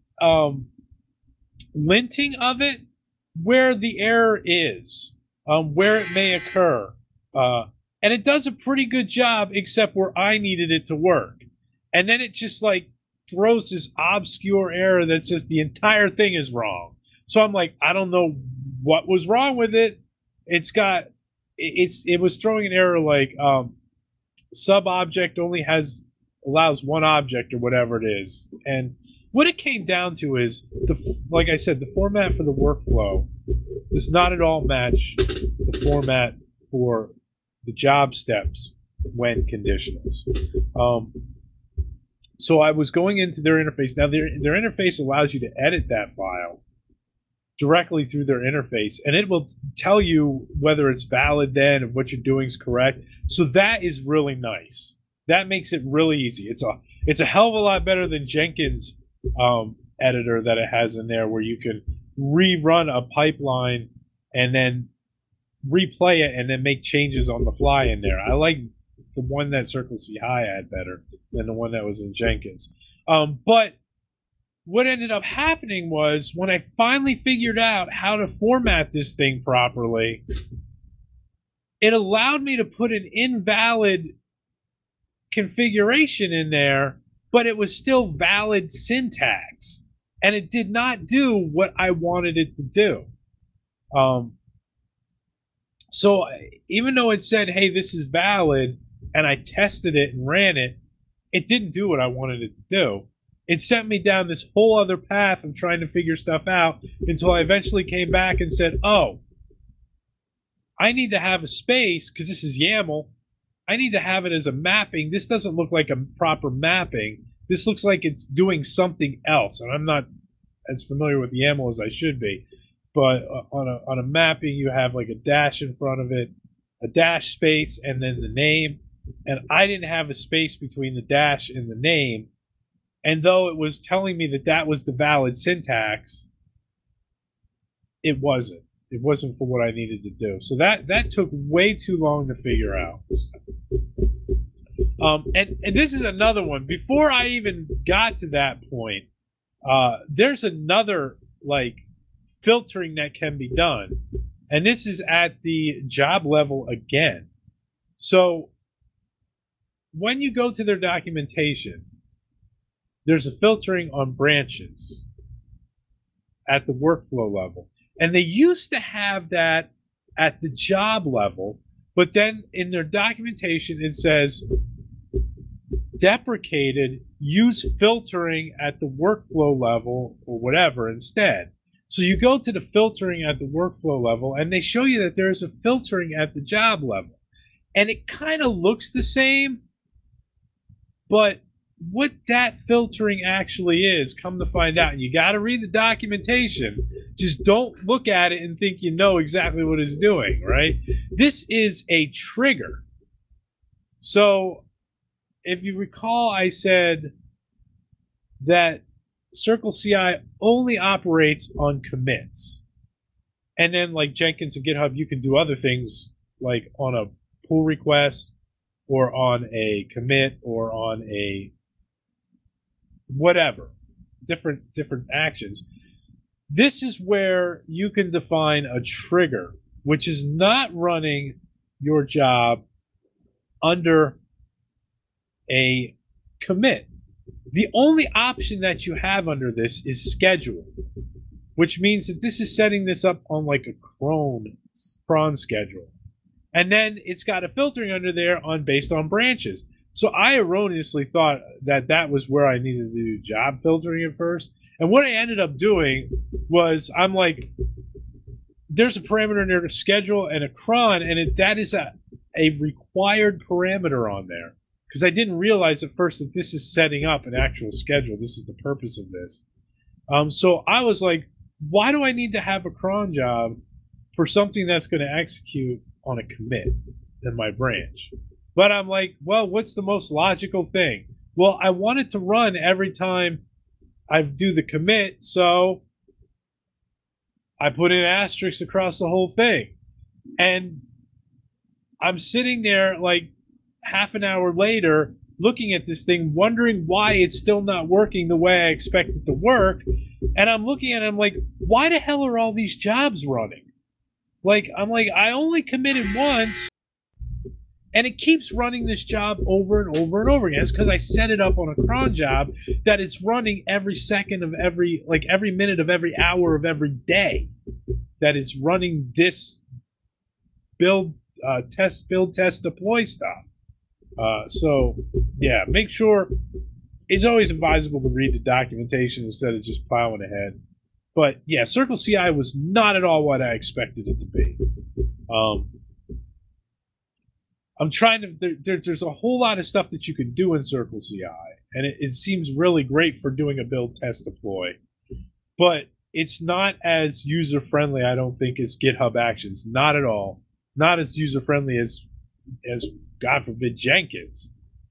linting of it, where the error is, where it may occur. And it does a pretty good job, except where I needed it to work. And then it just like throws this obscure error that says the entire thing is wrong. So I'm like, I don't know what was wrong with it. It was throwing an error like sub object only allows one object or whatever it is. And what it came down to is, like I said, the format for the workflow does not at all match the format for the job steps when conditionals. So I was going into their interface. Now, their interface allows you to edit that file directly through their interface, and it will tell you whether it's valid then and what you're doing is correct. So that is really nice. That makes it really easy. It's a hell of a lot better than Jenkins editor that it has in there, where you can rerun a pipeline and then replay it and then make changes on the fly in there. I like the one that Circle CI had better than the one that was in Jenkins. But what ended up happening was, when I finally figured out how to format this thing properly, it allowed me to put an invalid configuration in there, but it was still valid syntax, and it did not do what I wanted it to do. So even though it said, hey, this is valid, and I tested it and ran it, it didn't do what I wanted it to do. It sent me down this whole other path of trying to figure stuff out, until I eventually came back and said, oh, I need to have a space, because this is YAML. I need to have it as a mapping. This doesn't look like a proper mapping. This looks like it's doing something else. And I'm not as familiar with YAML as I should be. But on a mapping, you have like a dash in front of it, a dash space, and then the name. And I didn't have a space between the dash and the name. And though it was telling me that that was the valid syntax, it wasn't. It wasn't for what I needed to do. So that took way too long to figure out. And this is another one. Before I even got to that point, there's another like filtering that can be done. And this is at the job level again. So when you go to their documentation, there's a filtering on branches at the workflow level. And they used to have that at the job level, but then in their documentation it says deprecated, use filtering at the workflow level or whatever instead. So you go to the filtering at the workflow level, and they show you that there is a filtering at the job level. And it kind of looks the same, but what that filtering actually is, come to find out, and you got to read the documentation. Just don't look at it and think you know exactly what it's doing, right? This is a trigger. So if you recall, I said that Circle CI only operates on commits. And then like Jenkins and GitHub, you can do other things like on a pull request or on a commit or on a whatever, different actions. this is where you can define a trigger, which is not running your job under a commit. The only option that you have under this is schedule, which means that this is setting this up on like a cron schedule. And then it's got a filtering under there based on branches. So I erroneously thought that that was where I needed to do job filtering at first. And what I ended up doing was I'm like, there's a parameter in there to schedule and a cron, and that is a required parameter on there. Because I didn't realize at first that this is setting up an actual schedule. This is the purpose of this. So I was like, why do I need to have a cron job for something that's going to execute on a commit in my branch? But I'm like, well, what's the most logical thing? Well, I want it to run every time I do the commit, so I put an asterisk across the whole thing. And I'm sitting there like half an hour later looking at this thing, wondering why it's still not working the way I expect it to work. And I'm looking at it, I'm like, why the hell are all these jobs running? I'm like, I only committed once, and it keeps running this job over and over and over again. It's because I set it up on a cron job that it's running every second of every minute of every hour of every day. That is running this build, test, deploy stuff. So, yeah, make sure it's always advisable to read the documentation instead of just plowing ahead. But, yeah, Circle CI was not at all what I expected it to be. I'm trying to. There's a whole lot of stuff that you can do in Circle CI, and it seems really great for doing a build, test, deploy. But it's not as user friendly, I don't think, as GitHub Actions. Not at all. Not as user friendly as God forbid Jenkins.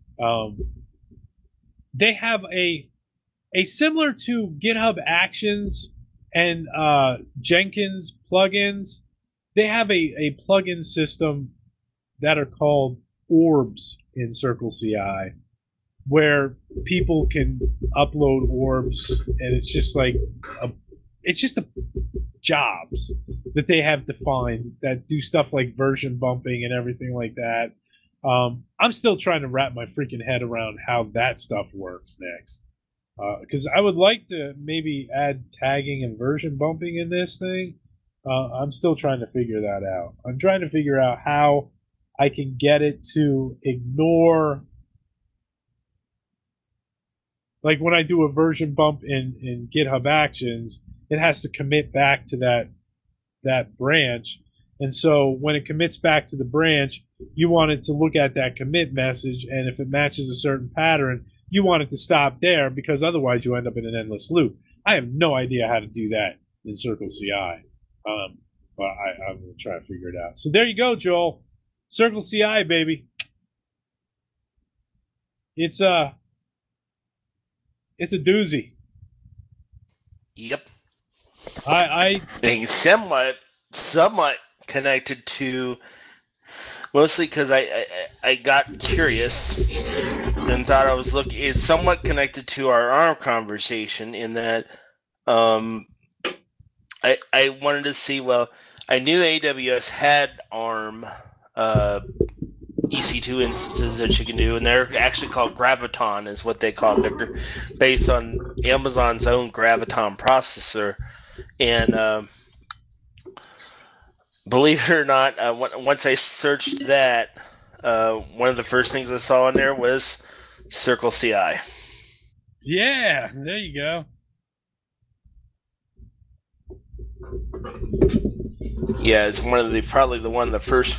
They have a similar to GitHub Actions and Jenkins plugins. They have a plugin system that are called orbs in Circle CI, where people can upload orbs, and it's just like the jobs that they have defined that do stuff like version bumping and everything like that. I'm still trying to wrap my freaking head around how that stuff works next, because I would like to maybe add tagging and version bumping in this thing. I'm still trying to figure that out. I'm trying to figure out how I can get it to ignore, like when I do a version bump in GitHub Actions, it has to commit back to that branch. And so when it commits back to the branch, you want it to look at that commit message, and if it matches a certain pattern, you want it to stop there, because otherwise you end up in an endless loop. I have no idea how to do that in Circle CI. But I'm going to try to figure it out. So there you go, Joel. Circle CI, baby. It's a doozy. Yep. I think somewhat connected to, mostly because I got curious and thought I was looking. It's somewhat connected to our ARM conversation in that I wanted to see. Well, I knew AWS had ARM EC2 instances that you can do, and they're actually called Graviton, is what they call it. They're based on Amazon's own Graviton processor, and believe it or not, once I searched that, one of the first things I saw in there was Circle CI. Yeah, there you go. Yeah, it's probably one of the first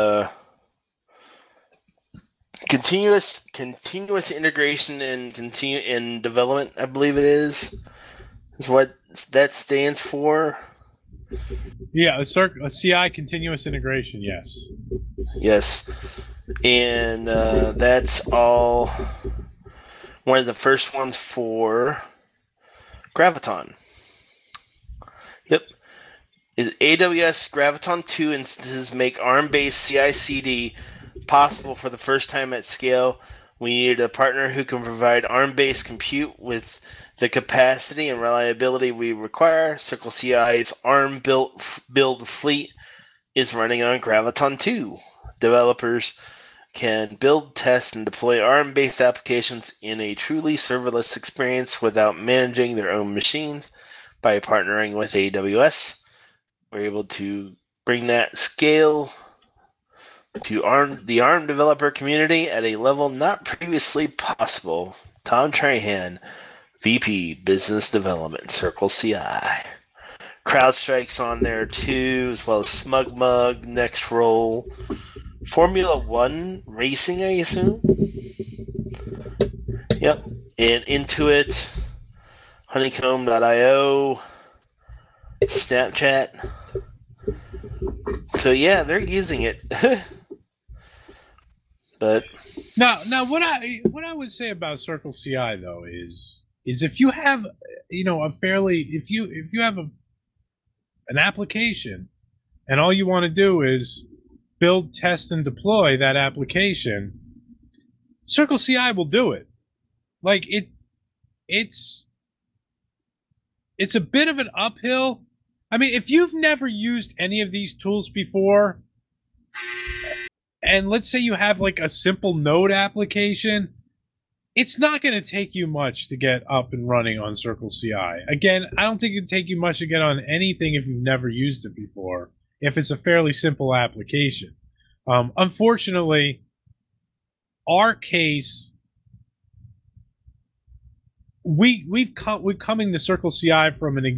continuous integration and in development, I believe it is what that stands for. Yeah, a CI, continuous integration. Yes. Yes, and that's all one of the first ones for Graviton. Yep. AWS Graviton 2 instances make ARM-based CI/CD possible for the first time at scale. We needed a partner who can provide ARM-based compute with the capacity and reliability we require. Circle CI's ARM build fleet is running on Graviton 2. Developers can build, test, and deploy ARM-based applications in a truly serverless experience without managing their own machines. By partnering with AWS, we're able to bring that scale to the ARM developer community at a level not previously possible. Tom Trahan, VP Business Development, Circle CI. CrowdStrike's on there too, as well as SmugMug, Nextroll, Formula One Racing, I assume. Yep, and Intuit, Honeycomb.io, Snapchat. So yeah, they're using it. But now, what I would say about Circle CI though is if you have, if you have an application, and all you want to do is build, test, and deploy that application, Circle CI will do it. Like it's a bit of an uphill. I mean, if you've never used any of these tools before, and let's say you have like a simple Node application, it's not going to take you much to get up and running on Circle CI. Again, I don't think it'd take you much to get on anything if you've never used it before, if it's a fairly simple application. Unfortunately, our case, we're coming to Circle CI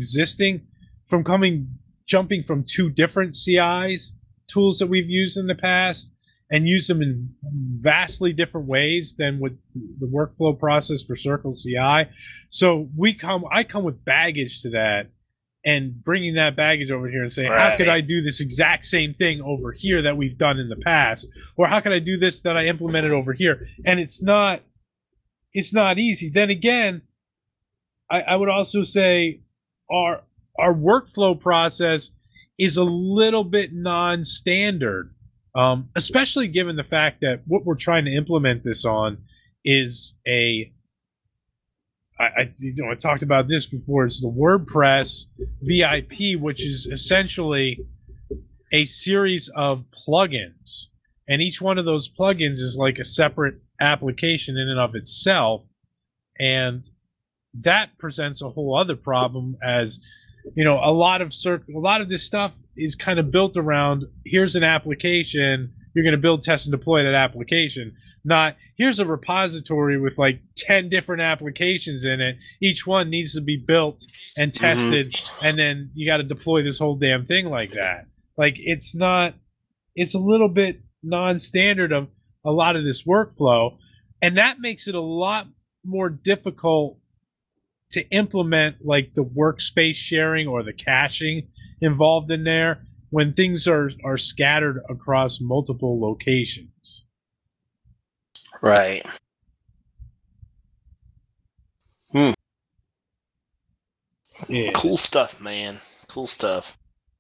jumping from two different CIs, tools that we've used in the past, and use them in vastly different ways than with the workflow process for Circle CI. So I come with baggage to that, and bringing that baggage over here and saying, how could I do this exact same thing over here that we've done in the past? Or how can I do this that I implemented over here? And it's not easy. Then again, I would also say our workflow process is a little bit non-standard. Especially given the fact that what we're trying to implement this on is I talked about this before. It's the WordPress VIP, which is essentially a series of plugins, and each one of those plugins is like a separate application in and of itself, and that presents a whole other problem. As a lot of this stuff is kind of built around, here's an application, you're going to build, test, and deploy that application. Not, here's a repository with like 10 different applications in it. Each one needs to be built and tested, and then you got to deploy this whole damn thing like that. Like, it's a little bit non-standard of a lot of this workflow, and that makes it a lot more difficult to implement like the workspace sharing or the caching involved in there when things are scattered across multiple locations. Right. Yeah. Cool stuff, man. Cool stuff.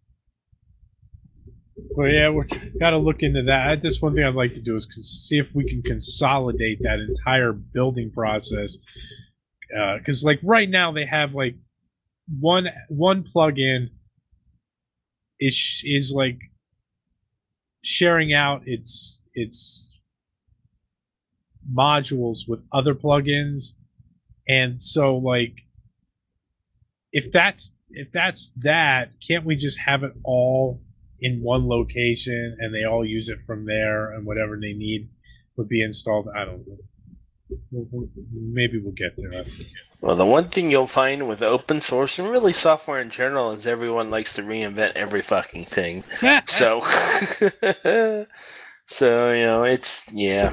Well, yeah, we've got to look into that. That's one thing I'd like to do is see if we can consolidate that entire building process. Because like right now they have like one plugin is like sharing out its modules with other plugins, and so like if that's that, can't we just have it all in one location and they all use it from there, and whatever they need would be installed? I don't know. Maybe we'll get there. Well, the one thing you'll find with open source and really software in general is everyone likes to reinvent every fucking thing. So, it's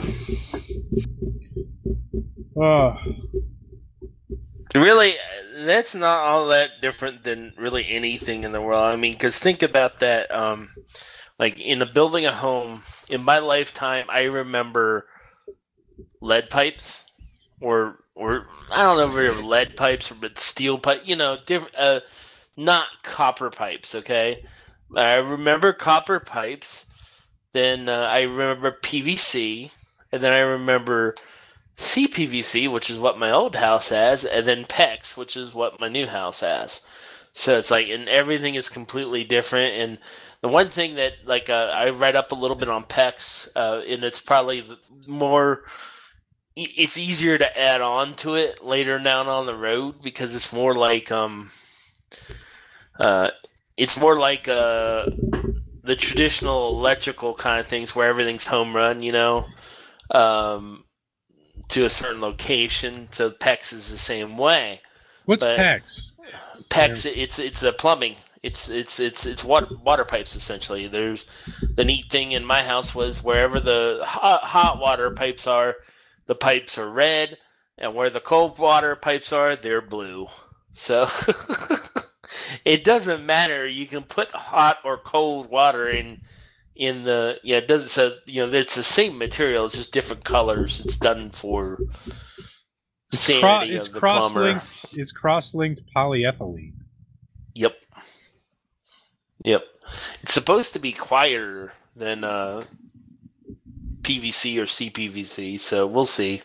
really, that's not all that different than really anything in the world. I mean, because think about that. Like in building a home, in my lifetime, I remember lead pipes, or I don't know if they were lead pipes or steel pipe, different, not copper pipes. Okay, I remember copper pipes. Then I remember PVC, and then I remember CPVC, which is what my old house has, and then PEX, which is what my new house has. So it's like, and everything is completely different. And the one thing that, like, I read up a little bit on PEX, and it's probably more, it's easier to add on to it later down on the road because it's more like, the traditional electrical kind of things where everything's home run, to a certain location. So PEX is the same way. What's But- PEX? PEX, it's a plumbing. It's water pipes essentially. There's the neat thing in my house was wherever the hot water pipes are, the pipes are red, and where the cold water pipes are, they're blue. So it doesn't matter. You can put hot or cold water in the it doesn't. So it's the same material. It's just different colors. It's done for sanity It's of the plumber. cross-linked. It's cross-linked polyethylene. Yep. It's supposed to be quieter than PVC or CPVC, so we'll see.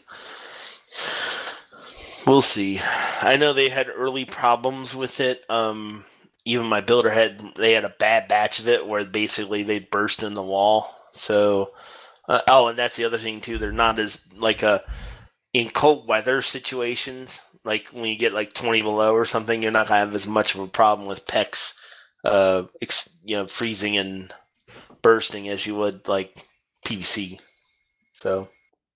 I know they had early problems with it. Even my builder had a bad batch of it where basically they burst in the wall. So, and that's the other thing too. They're not as in cold weather situations, like when you get like 20 below or something, you're not gonna have as much of a problem with PEX, freezing and bursting as you would like PVC. So,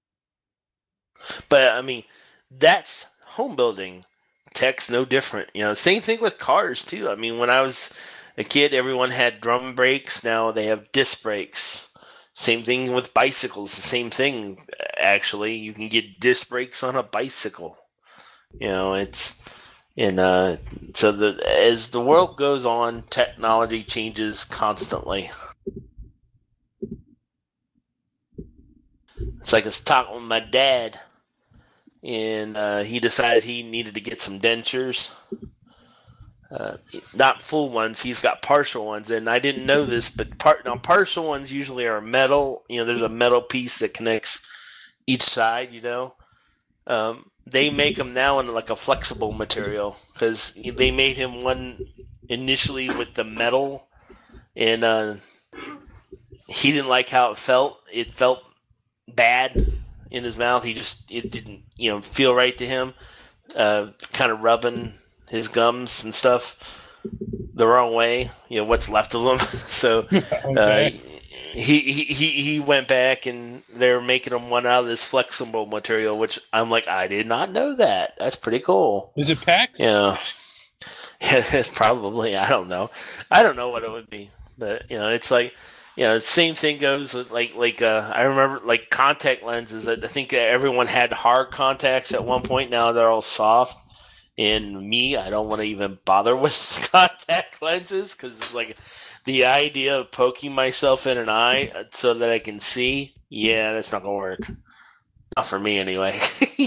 but I mean, that's home building. Tech's no different. Same thing with cars too. I mean, when I was a kid, everyone had drum brakes. Now they have disc brakes. Same thing with bicycles. The same thing, actually. You can get disc brakes on a bicycle. As the world goes on, technology changes constantly. It's like I was talking with my dad, and he decided he needed to get some dentures. Not full ones. He's got partial ones, and I didn't know this, but partial ones usually are metal. There's a metal piece that connects each side. They make them now in like a flexible material because they made him one initially with the metal, and he didn't like how it felt. It felt bad in his mouth. It didn't feel right to him. Kind of rubbing his gums and stuff the wrong way, what's left of them. So Okay. he went back and they're making him one out of this flexible material, which I'm like, I did not know that. That's pretty cool. Is it PEX? Yeah. It's probably, I don't know what it would be, but it's like, same thing goes with I remember like contact lenses. I think everyone had hard contacts at one point. Now they're all soft. And me, I don't want to even bother with contact lenses because it's like the idea of poking myself in an eye so that I can see. Yeah, that's not gonna work. Not for me anyway.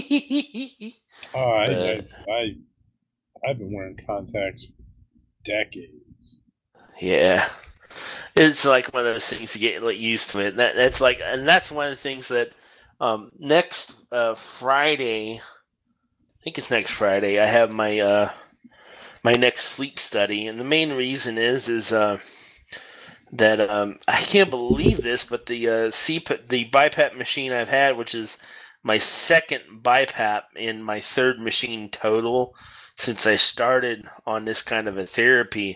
Oh, But- I've been wearing contacts for decades. Yeah, it's like one of those things to get used to it. And that's one of the things that next Friday. I think it's next Friday. I have my my next sleep study, and the main reason is that I can't believe this, but the BiPAP machine I've had, which is my second BiPAP in my third machine total since I started on this kind of a therapy.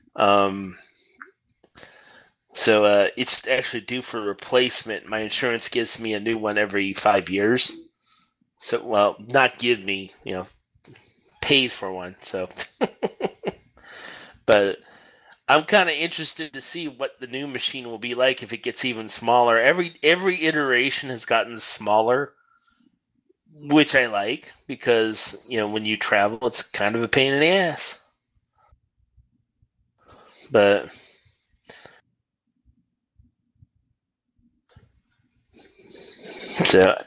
So it's actually due for replacement. My insurance gives me a new one every 5 years. So, well, not give me, pays for one. So, but I'm kind of interested to see what the new machine will be like if it gets even smaller. Every iteration has gotten smaller, which I like because when you travel, it's kind of a pain in the ass. But so.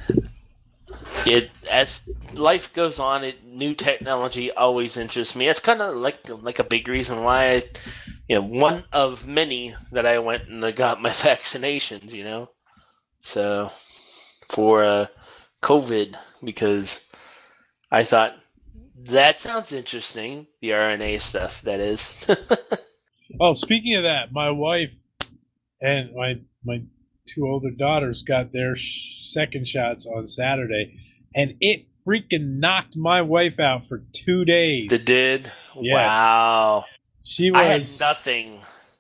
As life goes on, new technology always interests me. It's kind of like a big reason why one of many that I went and got my vaccinations. So for COVID because I thought that sounds interesting. The RNA stuff, that is. Oh, speaking of that, my wife and my two older daughters got their second shots on Saturday, and it freaking knocked my wife out for 2 days. It did? Yes. Wow. She I had was nothing.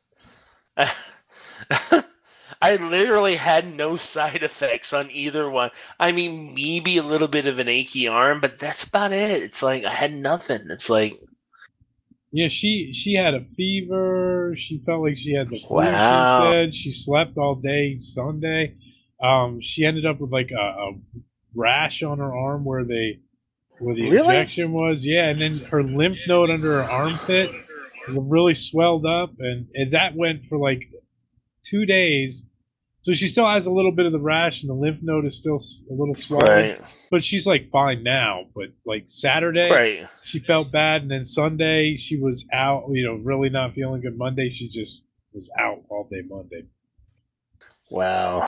I literally had no side effects on either one. I mean, maybe a little bit of an achy arm, but that's about it. It's like I had nothing. It's like, yeah. She had a fever. She felt like she had the flu. Wow. She said she slept all day Sunday. She ended up with like a rash on her arm where the Really? injection was. Yeah, and then her lymph node under her armpit really swelled up, and that went for like 2 days. So she still has a little bit of the rash, and the lymph node is still a little swollen. Right. But she's like fine now. But like Saturday, Right. she felt bad, and then Sunday she was out. Really not feeling good. Monday she just was out all day Monday. Wow.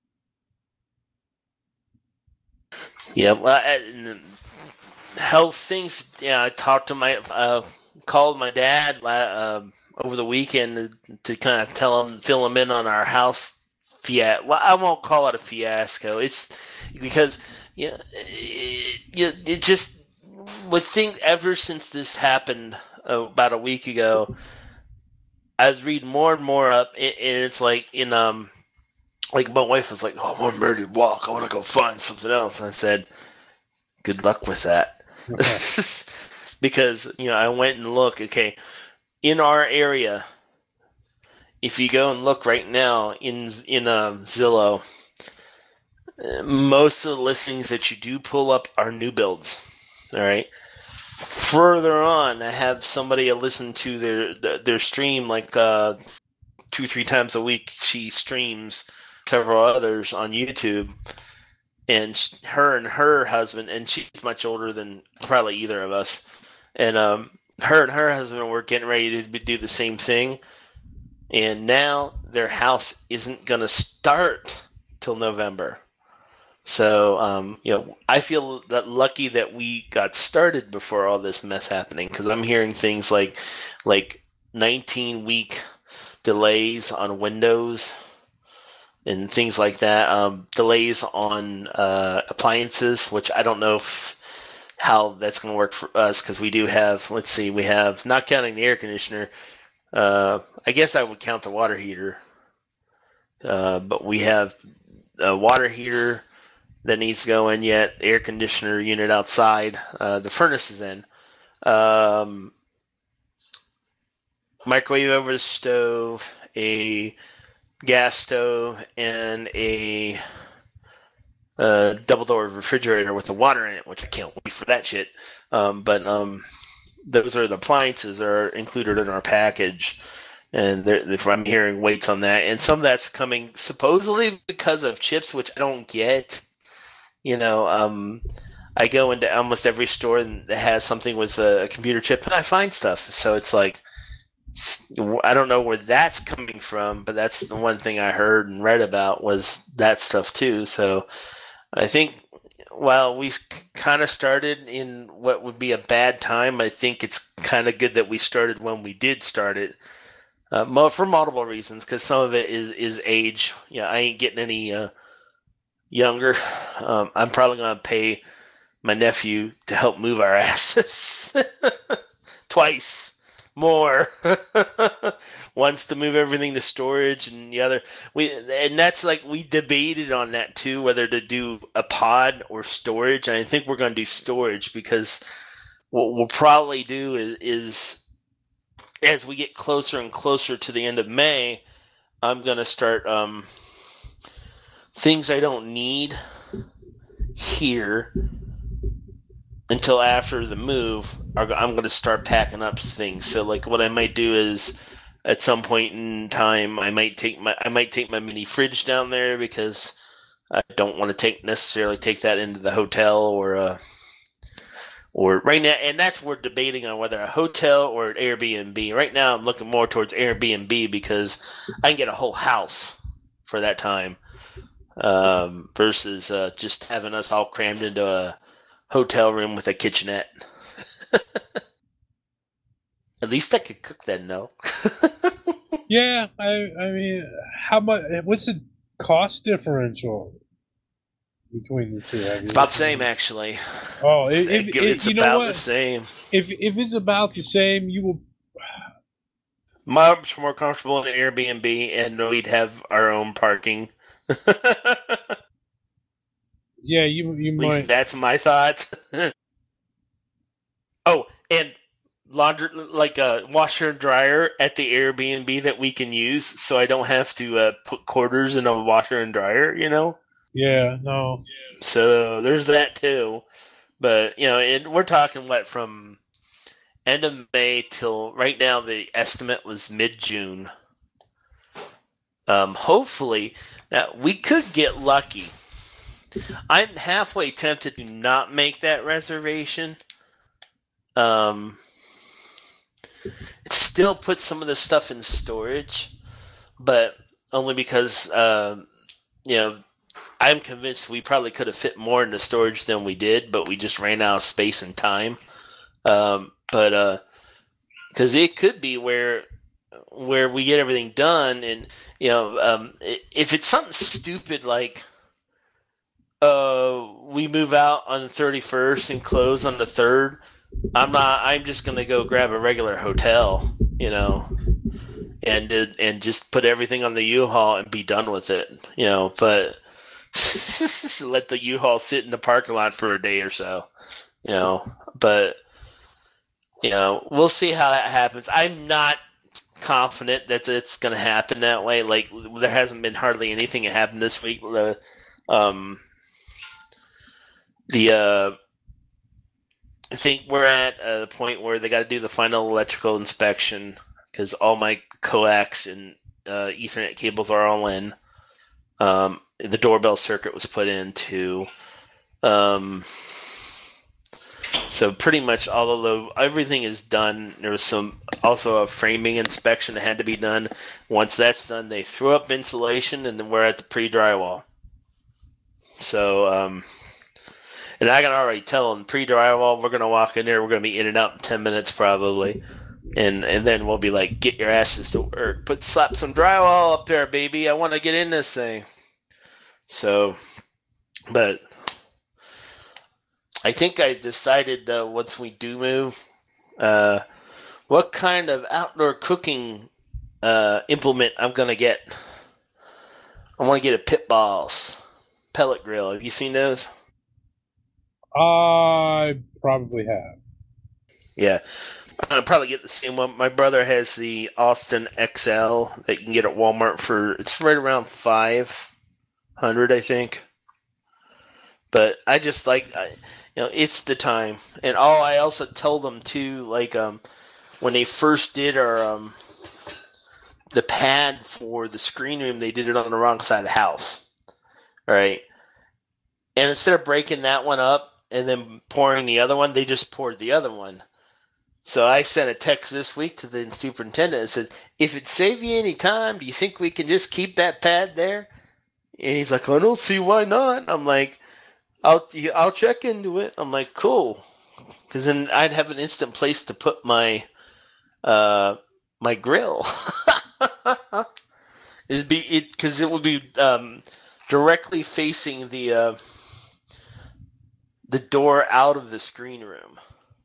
Yeah. Well, health things. Yeah, I talked to called my dad over the weekend to kind of fill him in on our house fiasco. Well, I won't call it a fiasco. It's because it just with things ever since this happened about a week ago. I was reading more and more up, and it's like like my wife was like, "Oh, I'm ready to walk. I want to go find something else." And I said, "Good luck with that," because I went and looked. Okay, in our area, if you go and look right now in Zillow, most of the listings that you do pull up are new builds. All right. Further on, I have somebody listen to their stream like 2-3 times a week. She streams several others on YouTube, and her and her husband, and she's much older than probably either of us, and her and her husband were getting ready to do the same thing, and now their house isn't going to start till November. So, I feel that lucky that we got started before all this mess happening, because I'm hearing things like 19-week delays on windows and things like that. Delays on appliances, which I don't know how that's going to work for us, because we do have, we have, not counting the air conditioner, I guess I would count the water heater, but we have a water heater that needs to go in yet, the air conditioner unit outside, the furnace is in, microwave over the stove, a gas stove, and a double-door refrigerator with the water in it, which I can't wait for that shit. But those are the appliances that are included in our package, and I'm hearing waits on that, and some of that's coming supposedly because of chips, which I don't get. I go into almost every store that has something with a computer chip, and I find stuff. So it's like, I don't know where that's coming from, but that's the one thing I heard and read about was that stuff too. So I think while we kind of started in what would be a bad time, I think it's kind of good that we started when we did start it, for multiple reasons, because some of it is age. I ain't getting any younger. I'm probably going to pay my nephew to help move our asses twice more. Once to move everything to storage, and the other that's like, we debated on that too, whether to do a pod or storage, and I think we're going to do storage, because what we'll probably do is as we get closer and closer to the end of May, I'm going to start things I don't need here until after the move. I'm going to start packing up things. So like what I might do is at some point in time, I might take my mini fridge down there, because I don't want to necessarily take that into the hotel or right now. And that's, we're debating on whether a hotel or an Airbnb. Right now I'm looking more towards Airbnb, because I can get a whole house for that time. versus just having us all crammed into a hotel room with a kitchenette. At least I could cook then, no? Yeah, I mean, how much? What's the cost differential between the two? It's about the same, actually. Oh, It's you know about what? the same. If it's about the same, you will. Much more comfortable in an Airbnb, and we'd have our own parking. Yeah, you At least might. that's my thoughts. Oh, and laundry, like a washer and dryer at the Airbnb that we can use, so I don't have to put quarters in a washer and dryer, you know? Yeah, no. So there's that too. But, you know, we're talking, from end of May till right now, the estimate was mid-June. Hopefully, now we could get lucky. I'm halfway tempted to not make that reservation. It still puts some of the stuff in storage, but only because, you know, I'm convinced we probably could have fit more into storage than we did, but we just ran out of space and time. But because it could be where we get everything done, and you know, if it's something stupid like we move out on the 31st and close on the 3rd, I'm just gonna go grab a regular hotel, you know, and just put everything on the U-Haul and be done with it, you know. But let the U-Haul sit in the parking lot for a day or so, you know. But you know, we'll see how that happens. I'm not confident that it's going to happen that way. Like, there hasn't been hardly anything that happened this week. I think we're at the point where they got to do the final electrical inspection because all my coax and Ethernet cables are all in. The doorbell circuit was put in too. So pretty much everything is done. There was also a framing inspection that had to be done. Once that's done, they threw up insulation, and then we're at the pre-drywall. So, and I can already tell them pre-drywall, we're gonna walk in there, we're gonna be in and out in 10 minutes probably, and then we'll be like, get your asses to work, slap some drywall up there, baby. I want to get in this thing. So, but I think I decided once we do move, what kind of outdoor cooking implement I'm going to get. I want to get a Pit Boss pellet grill. Have you seen those? I probably have. Yeah. I'll probably get the same one. My brother has the Austin XL that you can get at Walmart it's right around $500, I think. But I just like, you know, it's the time. And I also told them too, like, when they first did the pad for the screen room, they did it on the wrong side of the house, right? And instead of breaking that one up and then pouring the other one, they just poured the other one. So I sent a text this week to the superintendent and said, if it saved you any time, do you think we can just keep that pad there? And he's like, I don't see why not. I'm like, I'll check into it. I'm like, cool, because then I'd have an instant place to put my my grill. Because it would be directly facing the door out of the screen room,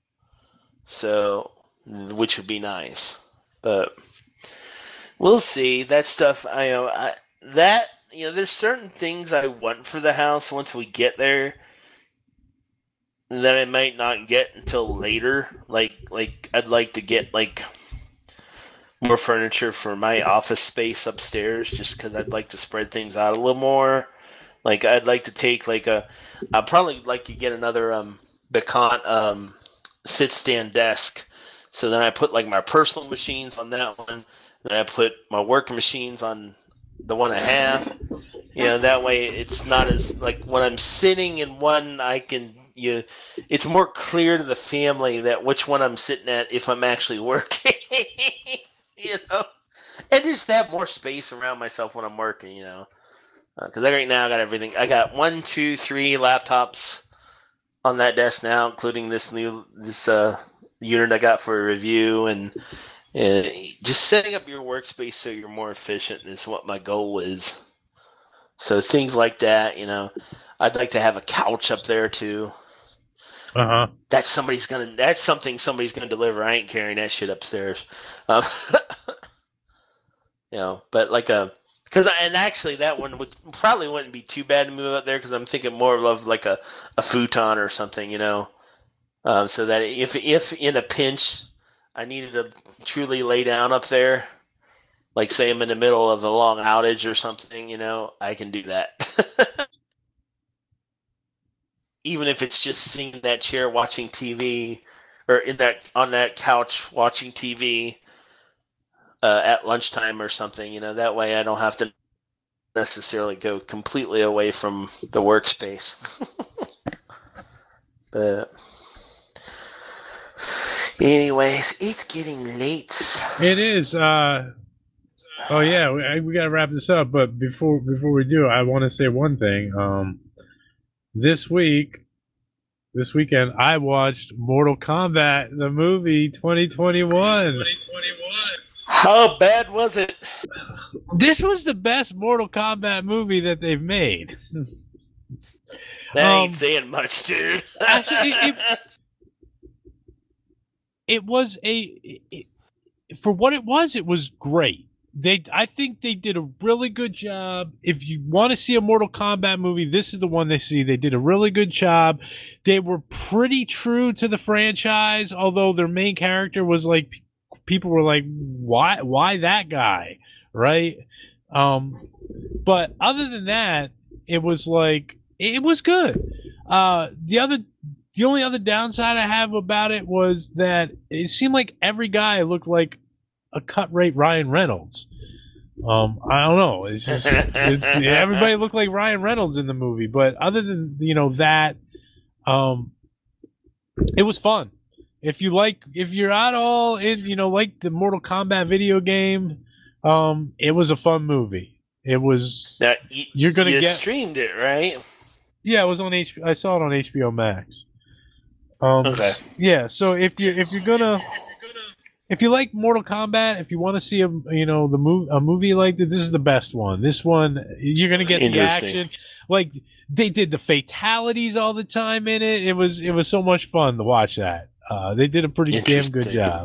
so which would be nice. But we'll see. That stuff, there's certain things I want for the house once we get there that I might not get until later. Like I'd like to get like more furniture for my office space upstairs, just because I'd like to spread things out a little more. Like I'd like to take I'd probably like to get another Becant sit stand desk. So then I put like my personal machines on that one, then I put my work machines on the one I have. You know, that way it's not as like when I'm sitting in one, it's more clear to the family that which one I'm sitting at if I'm actually working. You know, and just have more space around myself when I'm working. You know, Because right now I got everything. I got 1, 2, 3 laptops on that desk now, including this unit I got for a review, and just setting up your workspace so you're more efficient is what my goal is. So things like that, I'd like to have a couch up there too. That's something somebody's gonna deliver. I ain't carrying that shit upstairs. But like and actually that one probably wouldn't be too bad to move up there because I'm thinking more of like a futon or something, so that if in a pinch I needed to truly lay down up there, like say I'm in the middle of a long outage or something, I can do that. Even if it's just sitting in that chair watching TV, or on that couch watching TV at lunchtime or something, that way I don't have to necessarily go completely away from the workspace. But anyways, it's getting late. It is. Oh yeah, we gotta wrap this up. But before we do, I want to say one thing. This weekend, I watched Mortal Kombat, the movie 2021. How bad was it? This was the best Mortal Kombat movie that they've made. That ain't saying much, dude. Actually, it was for what it was great. I think they did a really good job. If you want to see a Mortal Kombat movie, this is the one they see. They did a really good job. They were pretty true to the franchise, although their main character was like, people were like, why that guy, right? But other than that, it was like, it was good. The only other downside I have about it was that it seemed like every guy looked like a cut rate Ryan Reynolds. I don't know. It's just everybody looked like Ryan Reynolds in the movie. But other than that, it was fun. If you're at all in like the Mortal Kombat video game, it was a fun movie. It was. Now, you streamed it, right? Yeah, it was on HBO. I saw it on HBO Max. Okay. Yeah, so if you like Mortal Kombat, if you want to see a movie like this is the best one. This one, you're gonna get the action. Like they did the fatalities all the time in it. It was so much fun to watch that. They did a pretty damn good job.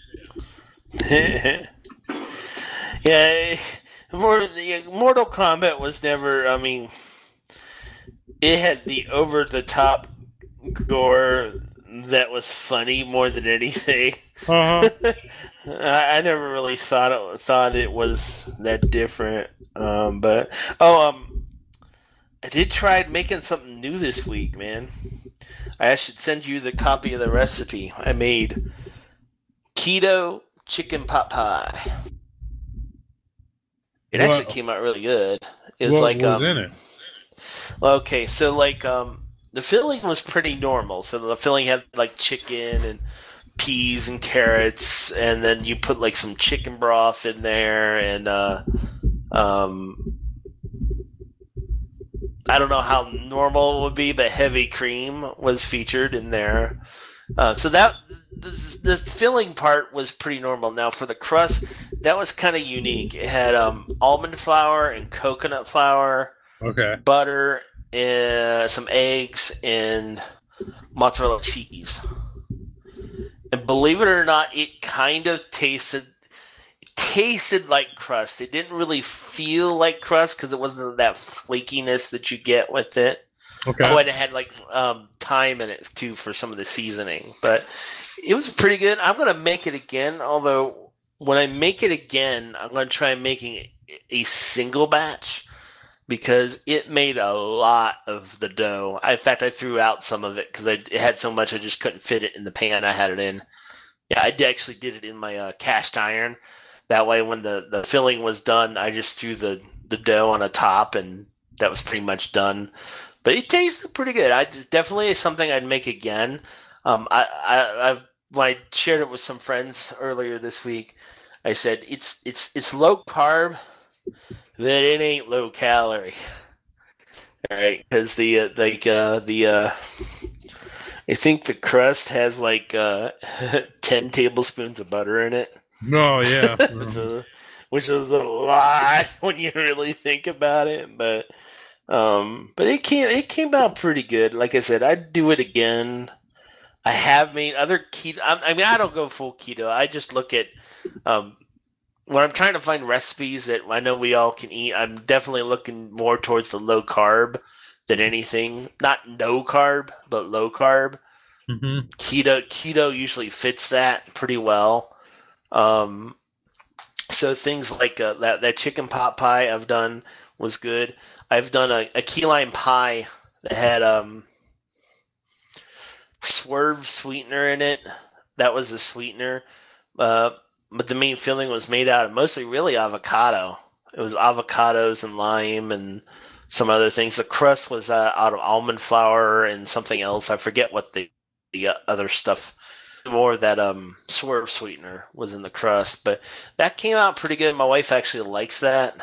Yeah, Mortal Kombat was never. I mean, it had the over-the-top gore that was funny more than anything. I never really thought it was that different. But I did try making something new this week, man. I should send you the copy of the recipe. I made keto chicken pot pie. It actually came out really good. It was what was in it? Okay, so like the filling was pretty normal. So the filling had like chicken and peas and carrots, and then you put like some chicken broth in there, and I don't know how normal it would be, but heavy cream was featured in there. So that the filling part was pretty normal. Now for the crust, that was kind of unique. It had almond flour and coconut flour, butter, and some eggs, and mozzarella cheese. And believe it or not, it kind of tasted like crust. It didn't really feel like crust because it wasn't that flakiness that you get with it. Okay. Oh, and it had like thyme in it too for some of the seasoning. But it was pretty good. I'm gonna make it again. Although when I make it again, I'm gonna try making a single batch because it made a lot of the dough. In fact, I threw out some of it because it had so much I just couldn't fit it in the pan I had it in. Yeah, I actually did it in my cast iron. That way, when the filling was done, I just threw the dough on the top, and that was pretty much done. But it tasted pretty good. Definitely something I'd make again. When I shared it with some friends earlier this week, I said it's low carb, that it ain't low calorie. All right, because I think the crust has like 10 tablespoons of butter in it. Oh yeah. which is a lot when you really think about it, but it came out pretty good. Like I said, I'd do it again. I have made other keto. I mean, I don't go full keto. I just look at when I'm trying to find recipes that I know we all can eat. I'm definitely looking more towards the low carb than anything. Not no carb, but low carb. Mm-hmm. Keto usually fits that pretty well. So things like that chicken pot pie I've done was good. I've done a key lime pie that had swerve sweetener in it. That was the sweetener. But the main filling was made out of mostly really avocado. It was avocados and lime and some other things. The crust was out of almond flour and something else. I forget what the other stuff. More of that swerve sweetener was in the crust, but that came out pretty good. My wife actually likes that.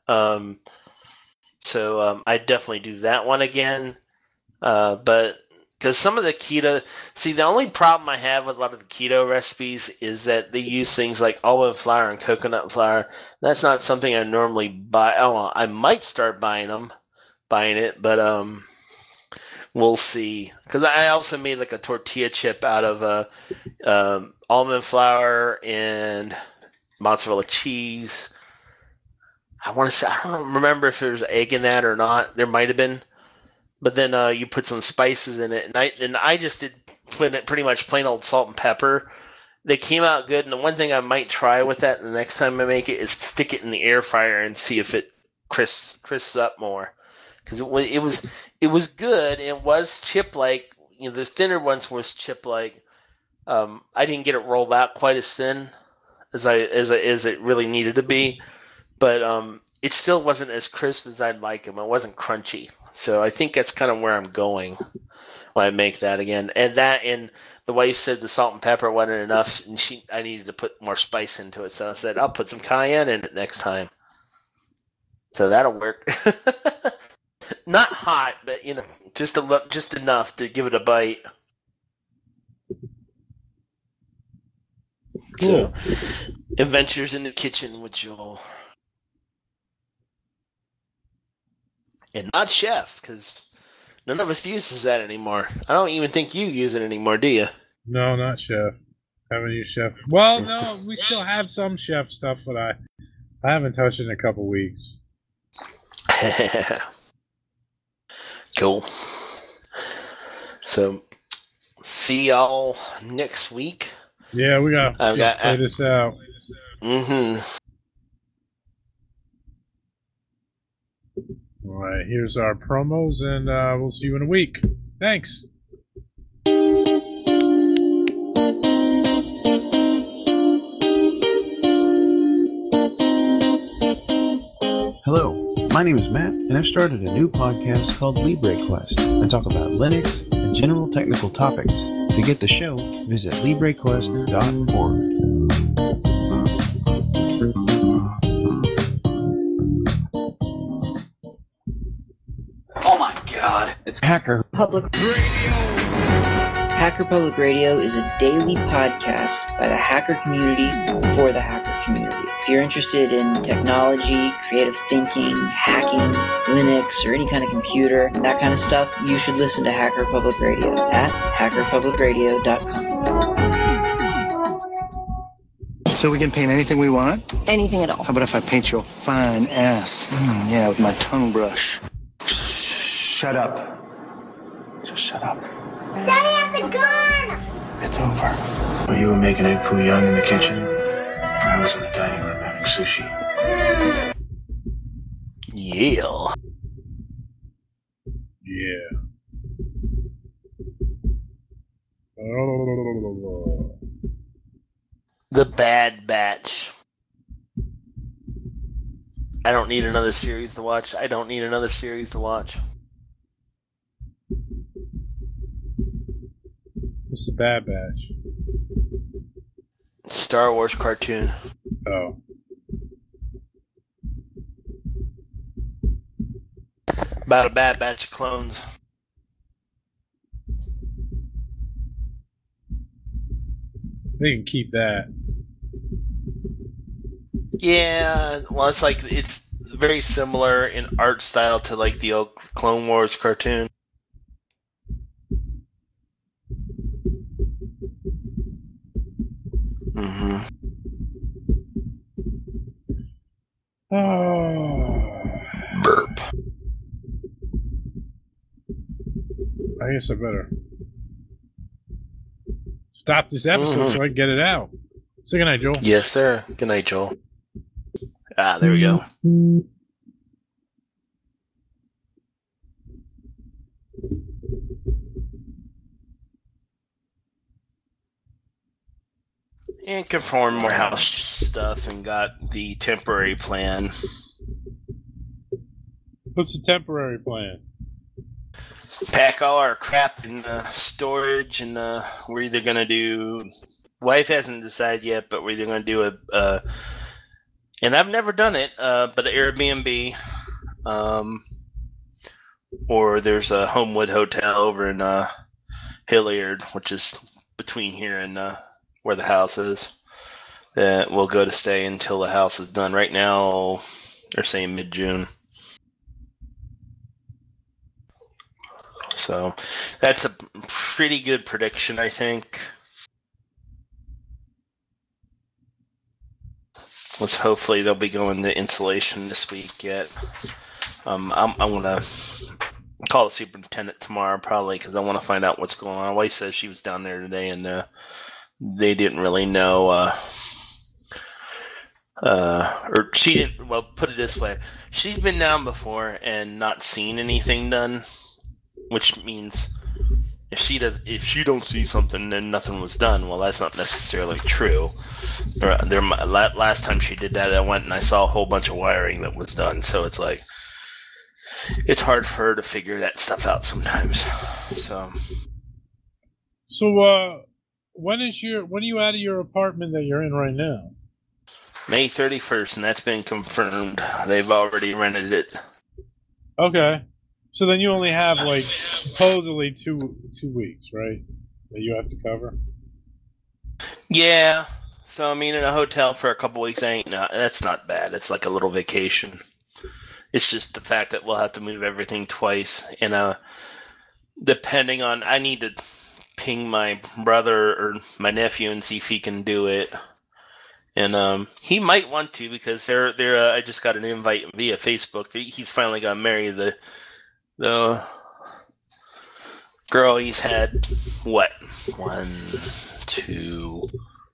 So I'd definitely do that one again. But because some of the keto, the only problem I have with a lot of the keto recipes is that they use things like almond flour and coconut flour. That's not something I normally buy. Oh, I might start buying it, but we'll see. Because I also made like a tortilla chip out of almond flour and mozzarella cheese. I want to say, I don't remember if there's egg in that or not. There might have been. But then you put some spices in it, and I just did pretty much plain old salt and pepper. They came out good, and the one thing I might try with that the next time I make it is stick it in the air fryer and see if it crisps up more. Because it was good. It was chip like. The thinner ones was chip like. I didn't get it rolled out quite as thin as it really needed to be, but it still wasn't as crisp as I'd like them. It wasn't crunchy. So I think that's kind of where I'm going when I make that again. And the wife said the salt and pepper wasn't enough, and I needed to put more spice into it. So I said I'll put some cayenne in it next time. So that'll work. Not hot, but just enough to give it a bite. Cool. So, Adventures in the Kitchen with Joel. And not chef, because none of us uses that anymore. I don't even think you use it anymore, do you? No, not chef. Haven't used chef. Well, no, we still have some chef stuff, but I haven't touched it in a couple weeks. Cool. So, see y'all next week. Yeah, we gotta play this out. Mm-hmm. All right, here's our promos, and we'll see you in a week. Thanks. Hello, my name is Matt, and I've started a new podcast called LibreQuest. I talk about Linux and general technical topics. To get the show, visit LibreQuest.org. Oh my god, it's Hacker Public Radio. Hacker Public Radio is a daily podcast by the hacker community for the hacker community. If you're interested in technology, creative thinking, hacking, Linux, or any kind of computer, that kind of stuff, you should listen to Hacker Public Radio at hackerpublicradio.com. So we can paint anything we want? Anything at all. How about if I paint your fine ass? Yeah, with my tongue brush. Shut up. Just shut up. Daddy has a gun! It's over. While you were making egg foo young in the kitchen, I was in the dining room having sushi. Yeah. Yeah. The Bad Batch. I don't need another series to watch. What's the Bad Batch? Star Wars cartoon. Oh. About a bad batch of clones. They can keep that. Yeah, well, it's very similar in art style to like the old Clone Wars cartoon. Mm-hmm. Oh. Burp. I guess I better stop this episode so I can get it out. Say good night, Joel. Yes, sir. Good night, Joel. Ah, there we go. And confirmed more house stuff and got the temporary plan. What's the temporary plan? Pack all our crap in storage, and we're either gonna do. Wife hasn't decided yet, but we're either gonna do a. And I've never done it, but the Airbnb, or there's a Homewood Hotel over in Hilliard, which is between here and where the house is. That we'll go to stay until the house is done. Right now, they're saying mid-June. So that's a pretty good prediction, I think. Let's hopefully they'll be going to insulation this week yet. I'm gonna call the superintendent tomorrow probably because I want to find out what's going on. My wife says she was down there today and they didn't really know. Or she didn't. Well, put it this way: she's been down before and not seen anything done. Which means if she don't see something, then nothing was done. Well, that's not necessarily true. Last time she did that, I went and I saw a whole bunch of wiring that was done. So it's like it's hard for her to figure that stuff out sometimes. So when are you out of your apartment that you're in right now? May 31st, and that's been confirmed. They've already rented it. Okay. So then you only have, like, supposedly two weeks, right? That you have to cover? Yeah. So, I mean, in a hotel for a couple weeks, that's not bad. It's like a little vacation. It's just the fact that we'll have to move everything twice. And depending on... I need to ping my brother or my nephew and see if he can do it. And he might want to because I just got an invite via Facebook. He's finally got married. The girl he's had, what, 2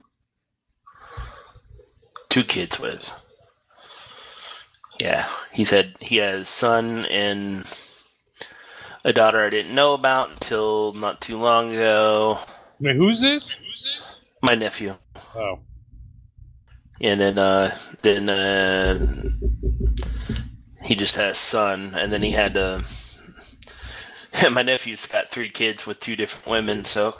kids with. Yeah, he has a son and a daughter I didn't know about until not too long ago. Wait, who's this? My nephew. Oh. And then he just had a son, and then he had my nephew's got 3 kids with 2 different women, so.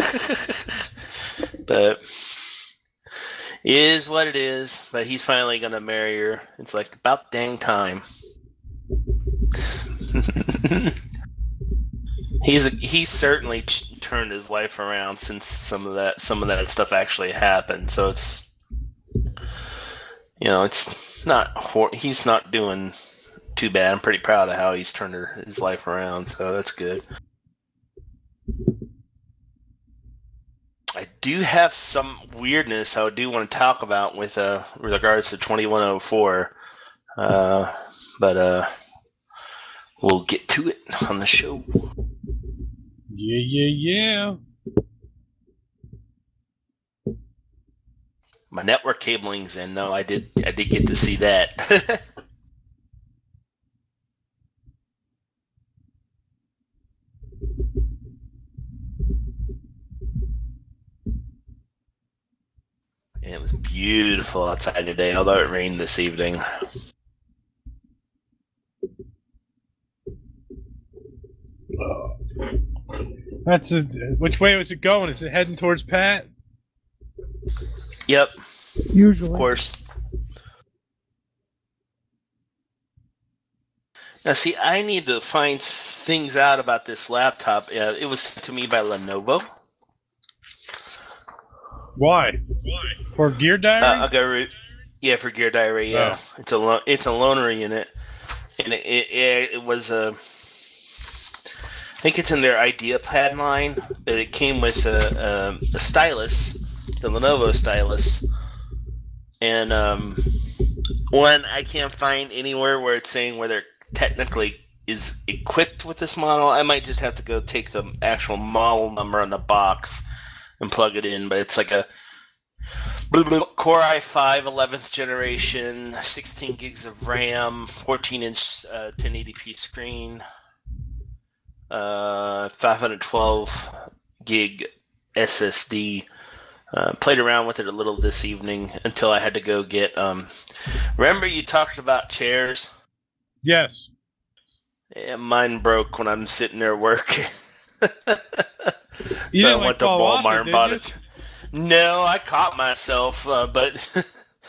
But it is what it is. But he's finally gonna marry her. It's like about dang time. He's certainly turned his life around since some of that stuff actually happened. So it's, it's not he's not doing too bad. I'm pretty proud of how he's turned his life around, so that's good. I do have some weirdness I do want to talk about with regards to 2104, but we'll get to it on the show. Yeah. My network cabling's in, though. I did get to see that. It was beautiful outside today, although it rained this evening. Which way was it going? Is it heading towards Pat? Yep. Usually. Of course. Now, see, I need to find things out about this laptop. It was sent to me by Lenovo. Why? For Gear Diary? For Gear Diary. Yeah, it's a loaner unit, and it was a. I think it's in their IdeaPad line, but it came with a stylus, the Lenovo stylus, and one I can't find anywhere where it's saying whether it technically is equipped with this model. I might just have to go take the actual model number on the box and plug it in, but it's like a Core i5 11th generation, 16 gigs of RAM, 14-inch 1080p screen, 512 gig SSD. Played around with it a little this evening until I had to go get. Remember you talked about chairs? Yes. Yeah, mine broke when I'm sitting there working. You I went to Walmart and bought it. No, I caught myself, but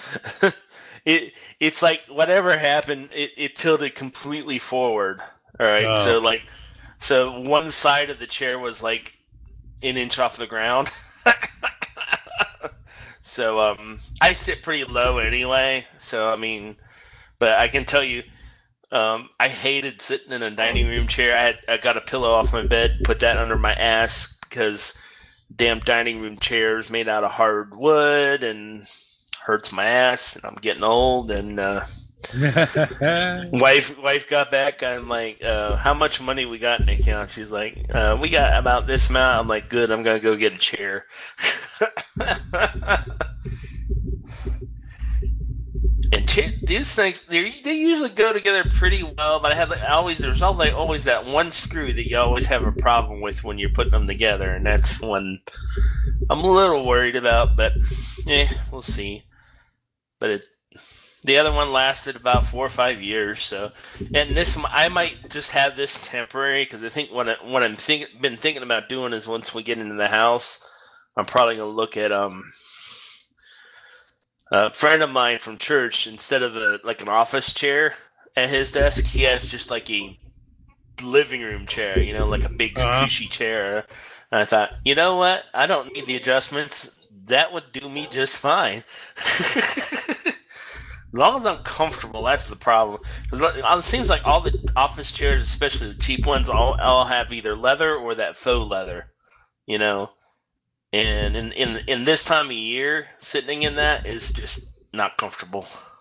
it's like whatever happened, it tilted completely forward. All right, so one side of the chair was like an inch off the ground. So I sit pretty low anyway. So I mean, but I can tell you, I hated sitting in a dining room chair. I got a pillow off my bed, put that under my ass because damn dining room chairs made out of hard wood and hurts my ass. And I'm getting old. And wife got back. I'm like, how much money we got in the account? She's like, we got about this amount. I'm like, good. I'm gonna go get a chair. And these things, they usually go together pretty well. But there's always that one screw that you always have a problem with when you're putting them together, and that's one I'm a little worried about. But we'll see. But the other one lasted about 4 or 5 years. So, and this I might just have this temporary because I think what I'm been thinking about doing is once we get into the house, I'm probably gonna look at a friend of mine from church, instead of an office chair at his desk, he has just like a living room chair, like a big cushy chair. And I thought, you know what? I don't need the adjustments. That would do me just fine. As long as I'm comfortable, that's the problem. Because it seems like all the office chairs, especially the cheap ones, all have either leather or that faux leather, And in this time of year, sitting in that is just not comfortable.